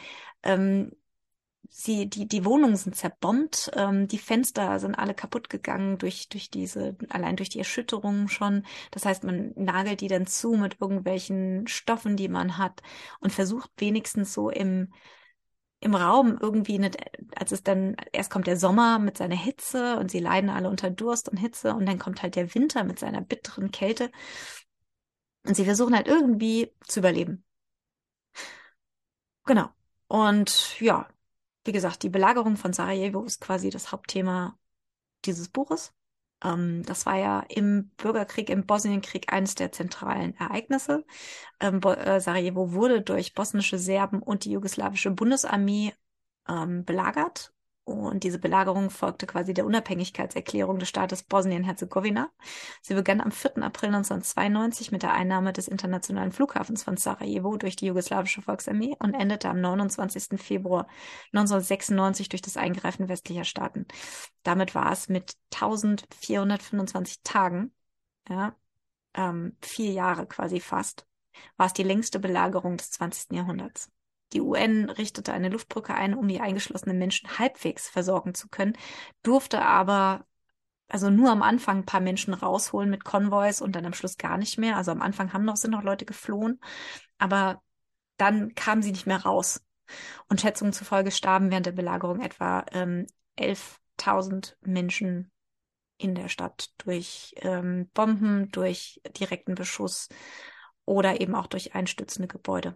Die Wohnungen sind zerbombt, die Fenster sind alle kaputt gegangen allein durch die Erschütterungen schon. Das heißt, man nagelt die dann zu mit irgendwelchen Stoffen, die man hat und versucht wenigstens so im Raum irgendwie nicht, erst kommt der Sommer mit seiner Hitze und sie leiden alle unter Durst und Hitze und dann kommt halt der Winter mit seiner bitteren Kälte und sie versuchen halt irgendwie zu überleben. Genau. Und ja, wie gesagt, die Belagerung von Sarajevo ist quasi das Hauptthema dieses Buches. Das war ja im Bürgerkrieg, im Bosnienkrieg eines der zentralen Ereignisse. Sarajevo wurde durch bosnische Serben und die jugoslawische Bundesarmee belagert. Und diese Belagerung folgte quasi der Unabhängigkeitserklärung des Staates Bosnien-Herzegowina. Sie begann am 4. April 1992 mit der Einnahme des internationalen Flughafens von Sarajevo durch die jugoslawische Volksarmee und endete am 29. Februar 1996 durch das Eingreifen westlicher Staaten. Damit war es mit 1425 Tagen, ja, 4 Jahre quasi fast, war es die längste Belagerung des 20. Jahrhunderts. Die UN richtete eine Luftbrücke ein, um die eingeschlossenen Menschen halbwegs versorgen zu können, durfte aber also nur am Anfang ein paar Menschen rausholen mit Konvois und dann am Schluss gar nicht mehr. Also am Anfang sind noch Leute geflohen, aber dann kamen sie nicht mehr raus. Und Schätzungen zufolge starben während der Belagerung etwa 11.000 Menschen in der Stadt durch Bomben, durch direkten Beschuss oder eben auch durch einstürzende Gebäude.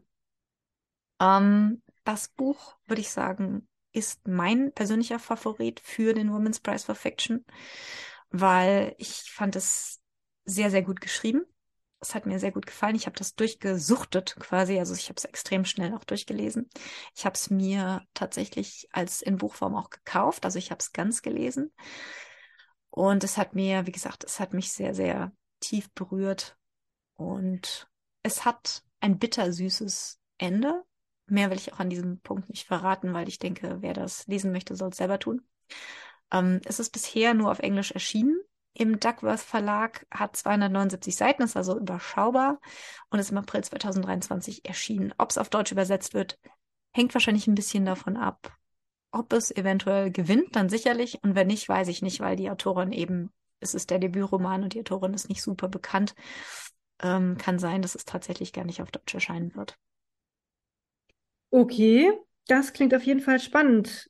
Das Buch, würde ich sagen, ist mein persönlicher Favorit für den Women's Prize for Fiction, weil ich fand es sehr, sehr gut geschrieben. Es hat mir sehr gut gefallen. Ich habe das durchgesuchtet quasi, also ich habe es extrem schnell auch durchgelesen. Ich habe es mir tatsächlich als in Buchform auch gekauft, also ich habe es ganz gelesen. Und es hat mir, wie gesagt, es hat mich sehr, sehr tief berührt. Und es hat ein bittersüßes Ende. Mehr will ich auch an diesem Punkt nicht verraten, weil ich denke, wer das lesen möchte, soll es selber tun. Es ist bisher nur auf Englisch erschienen. Im Duckworth Verlag, hat 279 Seiten, ist also überschaubar und ist im April 2023 erschienen. Ob es auf Deutsch übersetzt wird, hängt wahrscheinlich ein bisschen davon ab, ob es eventuell gewinnt, dann sicherlich. Und wenn nicht, weiß ich nicht, weil die Autorin eben, es ist der Debütroman und die Autorin ist nicht super bekannt. Kann sein, dass es tatsächlich gar nicht auf Deutsch erscheinen wird. Okay, das klingt auf jeden Fall spannend.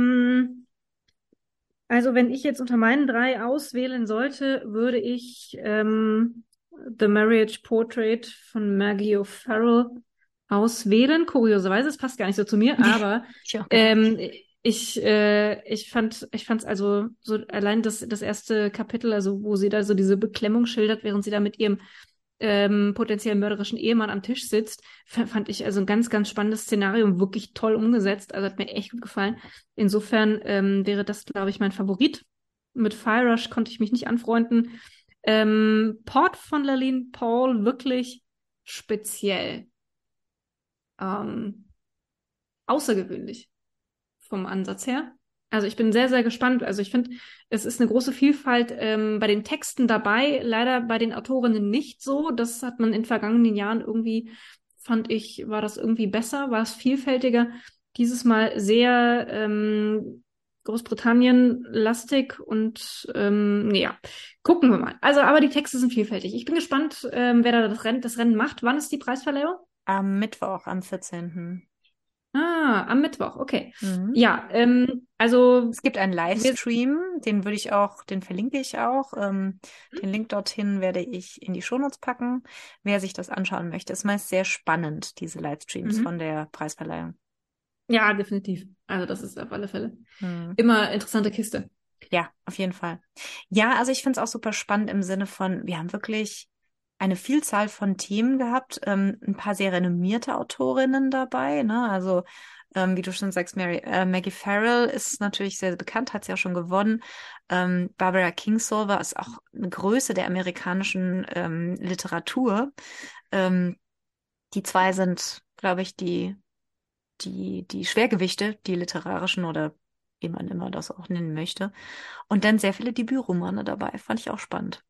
Also wenn ich jetzt unter meinen 3 auswählen sollte, würde ich The Marriage Portrait von Maggie O'Farrell auswählen. Kurioserweise, es passt gar nicht so zu mir, aber Ich auch gedacht. ich fand's also so allein das erste Kapitel, also wo sie da so diese Beklemmung schildert, während sie da mit ihrem potenziell mörderischen Ehemann am Tisch sitzt, fand ich also ein ganz, ganz spannendes Szenario und wirklich toll umgesetzt. Also hat mir echt gut gefallen. Insofern wäre das, glaube ich, mein Favorit. Mit Fire Rush konnte ich mich nicht anfreunden. Port von Laline Paul wirklich speziell. Außergewöhnlich vom Ansatz her. Also ich bin sehr, sehr gespannt. Also ich finde, es ist eine große Vielfalt bei den Texten dabei, leider bei den Autorinnen nicht so. Das hat man in vergangenen Jahren irgendwie, fand ich, war das irgendwie besser, war es vielfältiger. Dieses Mal sehr Großbritannien-lastig und nee, ja, gucken wir mal. Also, aber die Texte sind vielfältig. Ich bin gespannt, wer da das Rennen macht. Wann ist die Preisverleihung? Am Mittwoch, am 14. Ah, am Mittwoch, okay. Mhm. Ja, also Es gibt einen wir, Livestream, den verlinke ich auch. Den Link dorthin werde ich in die Shownotes packen. Wer sich das anschauen möchte, ist meist sehr spannend, diese Livestreams mhm. von der Preisverleihung. Ja, definitiv. Also das ist auf alle Fälle Mhm. immer interessante Kiste. Ja, auf jeden Fall. Ja, also ich finde es auch super spannend im Sinne von, wir haben wirklich eine Vielzahl von Themen gehabt, ein paar sehr renommierte Autorinnen dabei, ne? Also wie du schon sagst, Maggie Farrell ist natürlich sehr bekannt, hat sie ja schon gewonnen. Barbara Kingsolver ist auch eine Größe der amerikanischen Literatur. Ähm, die zwei sind, glaube ich, die Schwergewichte, die literarischen oder wie man immer das auch nennen möchte. Und dann sehr viele Debütromane dabei. Fand ich auch spannend.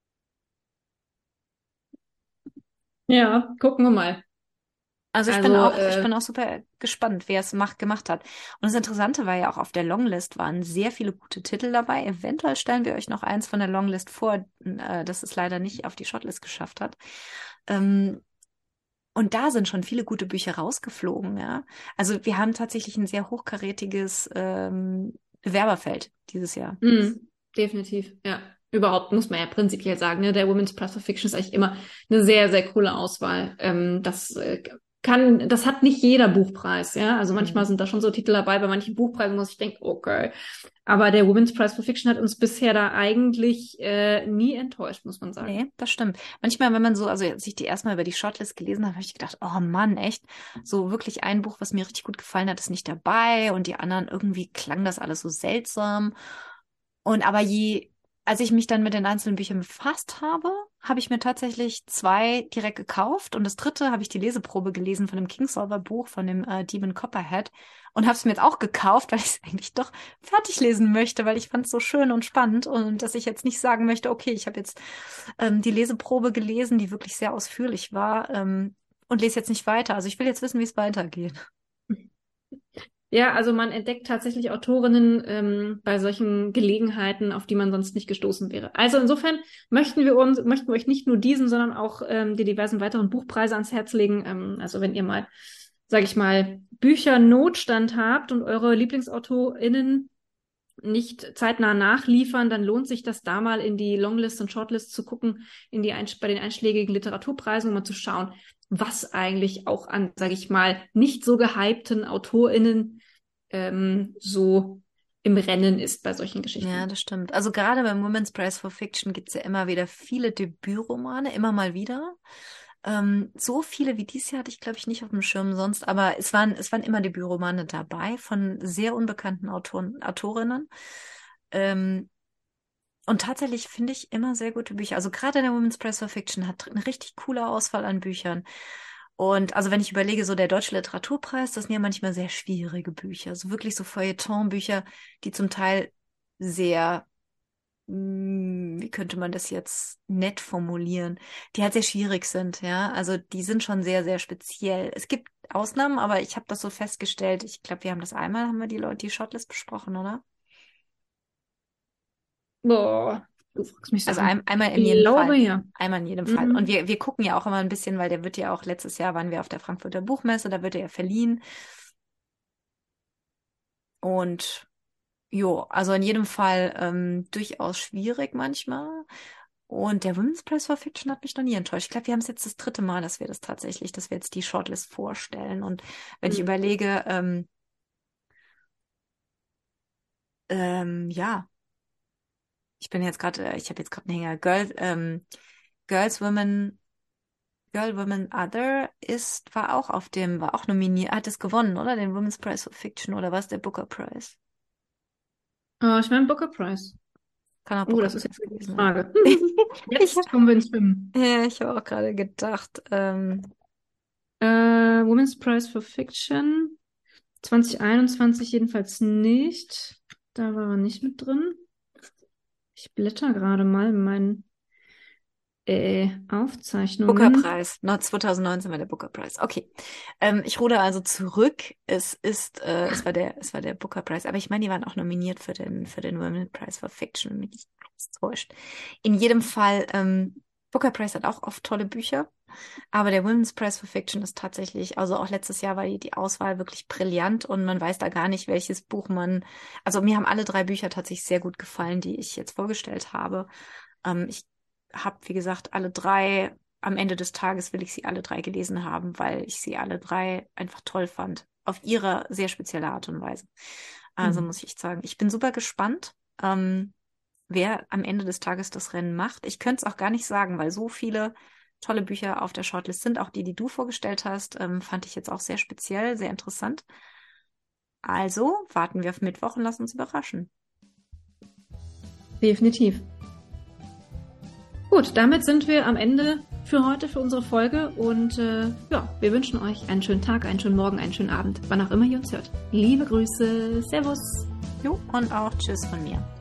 Ja, gucken wir mal. Also Also, ich bin auch super gespannt, wer es gemacht hat. Und das Interessante war ja auch, auf der Longlist waren sehr viele gute Titel dabei. Eventuell stellen wir euch noch eins von der Longlist vor, das es leider nicht auf die Shortlist geschafft hat. Ähm, und da sind schon viele gute Bücher rausgeflogen, ja. Also wir haben tatsächlich ein sehr hochkarätiges Bewerberfeld dieses Jahr. definitiv, ja. Überhaupt muss man ja prinzipiell sagen, ne? Der Women's Prize for Fiction ist eigentlich immer eine sehr, sehr coole Auswahl. Das das hat nicht jeder Buchpreis, ja. Also manchmal sind da schon so Titel dabei, bei manchen Buchpreisen muss ich denken, okay. Aber der Women's Prize for Fiction hat uns bisher da eigentlich nie enttäuscht, muss man sagen. Nee, das stimmt. Manchmal, wenn man so, also als ich die erstmal über die Shortlist gelesen habe, habe ich gedacht, oh Mann, echt, so wirklich ein Buch, was mir richtig gut gefallen hat, ist nicht dabei und die anderen irgendwie klang das alles so seltsam. Und aber als ich mich dann mit den einzelnen Büchern befasst habe, habe ich mir tatsächlich 2 direkt gekauft und das 3. habe ich die Leseprobe gelesen von dem Kingsolver Buch von dem Demon Copperhead und habe es mir jetzt auch gekauft, weil ich es eigentlich doch fertig lesen möchte, weil ich fand es so schön und spannend und dass ich jetzt nicht sagen möchte, okay, ich habe jetzt die Leseprobe gelesen, die wirklich sehr ausführlich war und lese jetzt nicht weiter. Also ich will jetzt wissen, wie es weitergeht. Ja, also man entdeckt tatsächlich Autorinnen bei solchen Gelegenheiten, auf die man sonst nicht gestoßen wäre. Also insofern möchten wir euch nicht nur diesen, sondern auch die diversen weiteren Buchpreise ans Herz legen. Also wenn ihr mal, sage ich mal, Büchernotstand habt und eure LieblingsautorInnen nicht zeitnah nachliefern, dann lohnt sich das da mal in die Longlist und Shortlist zu gucken, bei den einschlägigen Literaturpreisen, um mal zu schauen, was eigentlich auch an, sage ich mal, nicht so gehypten AutorInnen so im Rennen ist bei solchen Geschichten. Ja, das stimmt. Also gerade beim Women's Prize for Fiction gibt es ja immer wieder viele Debütromane, immer mal wieder. So viele wie dieses Jahr hatte ich, glaube ich, nicht auf dem Schirm sonst, aber es waren immer Debütromane dabei von sehr unbekannten Autorinnen. Und tatsächlich finde ich immer sehr gute Bücher. Also gerade der Women's Prize for Fiction hat eine richtig coole Auswahl an Büchern. Und also wenn ich überlege, so der Deutsche Literaturpreis, das sind ja manchmal sehr schwierige Bücher. So wirklich so Feuilleton-Bücher, die zum Teil sehr, wie könnte man das jetzt nett formulieren, die halt sehr schwierig sind, ja. Also die sind schon sehr, sehr speziell. Es gibt Ausnahmen, aber ich habe das so festgestellt. Ich glaube, haben wir die Shortlist besprochen, oder? Boah, du fragst mich Also Sachen. einmal in Ich jedem glaube, Fall. ja. Einmal in jedem Fall. Und wir gucken ja auch immer ein bisschen, weil der wird ja auch letztes Jahr waren wir auf der Frankfurter Buchmesse, da wird er ja verliehen. Und jo, also in jedem Fall durchaus schwierig manchmal. Und der Women's Prize for Fiction hat mich noch nie enttäuscht. Ich glaube, wir haben es jetzt das 3. Mal, dass wir jetzt die Shortlist vorstellen. Und wenn ich überlege, ja, ich habe jetzt gerade einen Hänger. Girl, Women, Other war auch nominiert, hat es gewonnen, oder? Den Women's Prize for Fiction oder was? Der Booker Prize? Ich meine Booker Prize. Kann auch Booker Das ist Prize jetzt eine gewesen Frage. sein. Jetzt kommen wir ins Schwimmen. Ja, ich habe auch gerade gedacht, Women's Prize for Fiction 2021 jedenfalls nicht. Da war er nicht mit drin. Ich blätter gerade mal in meinen Aufzeichnungen. Booker-Preis. 2019 war der Booker-Preis. Okay. Ich rudere also zurück. Es war der Booker-Preis. Aber ich meine, die waren auch nominiert für den Women's Prize for Fiction. Mich ist täuscht. In jedem Fall, Booker-Preis hat auch oft tolle Bücher. Aber der Women's Prize for Fiction ist tatsächlich, also auch letztes Jahr war die Auswahl wirklich brillant und man weiß da gar nicht, welches Buch also mir haben alle 3 Bücher tatsächlich sehr gut gefallen, die ich jetzt vorgestellt habe. Ich habe, wie gesagt, alle 3, am Ende des Tages will ich sie alle 3 gelesen haben, weil ich sie alle 3 einfach toll fand. Auf ihre sehr spezielle Art und Weise. Also muss ich sagen, ich bin super gespannt, wer am Ende des Tages das Rennen macht. Ich könnte es auch gar nicht sagen, weil so viele tolle Bücher auf der Shortlist sind. Auch die du vorgestellt hast, fand ich jetzt auch sehr speziell, sehr interessant. Also warten wir auf Mittwoch und lassen uns überraschen. Definitiv. Gut, damit sind wir am Ende für heute, für unsere Folge. Und wir wünschen euch einen schönen Tag, einen schönen Morgen, einen schönen Abend, wann auch immer ihr uns hört. Liebe Grüße, Servus. Jo, und auch Tschüss von mir.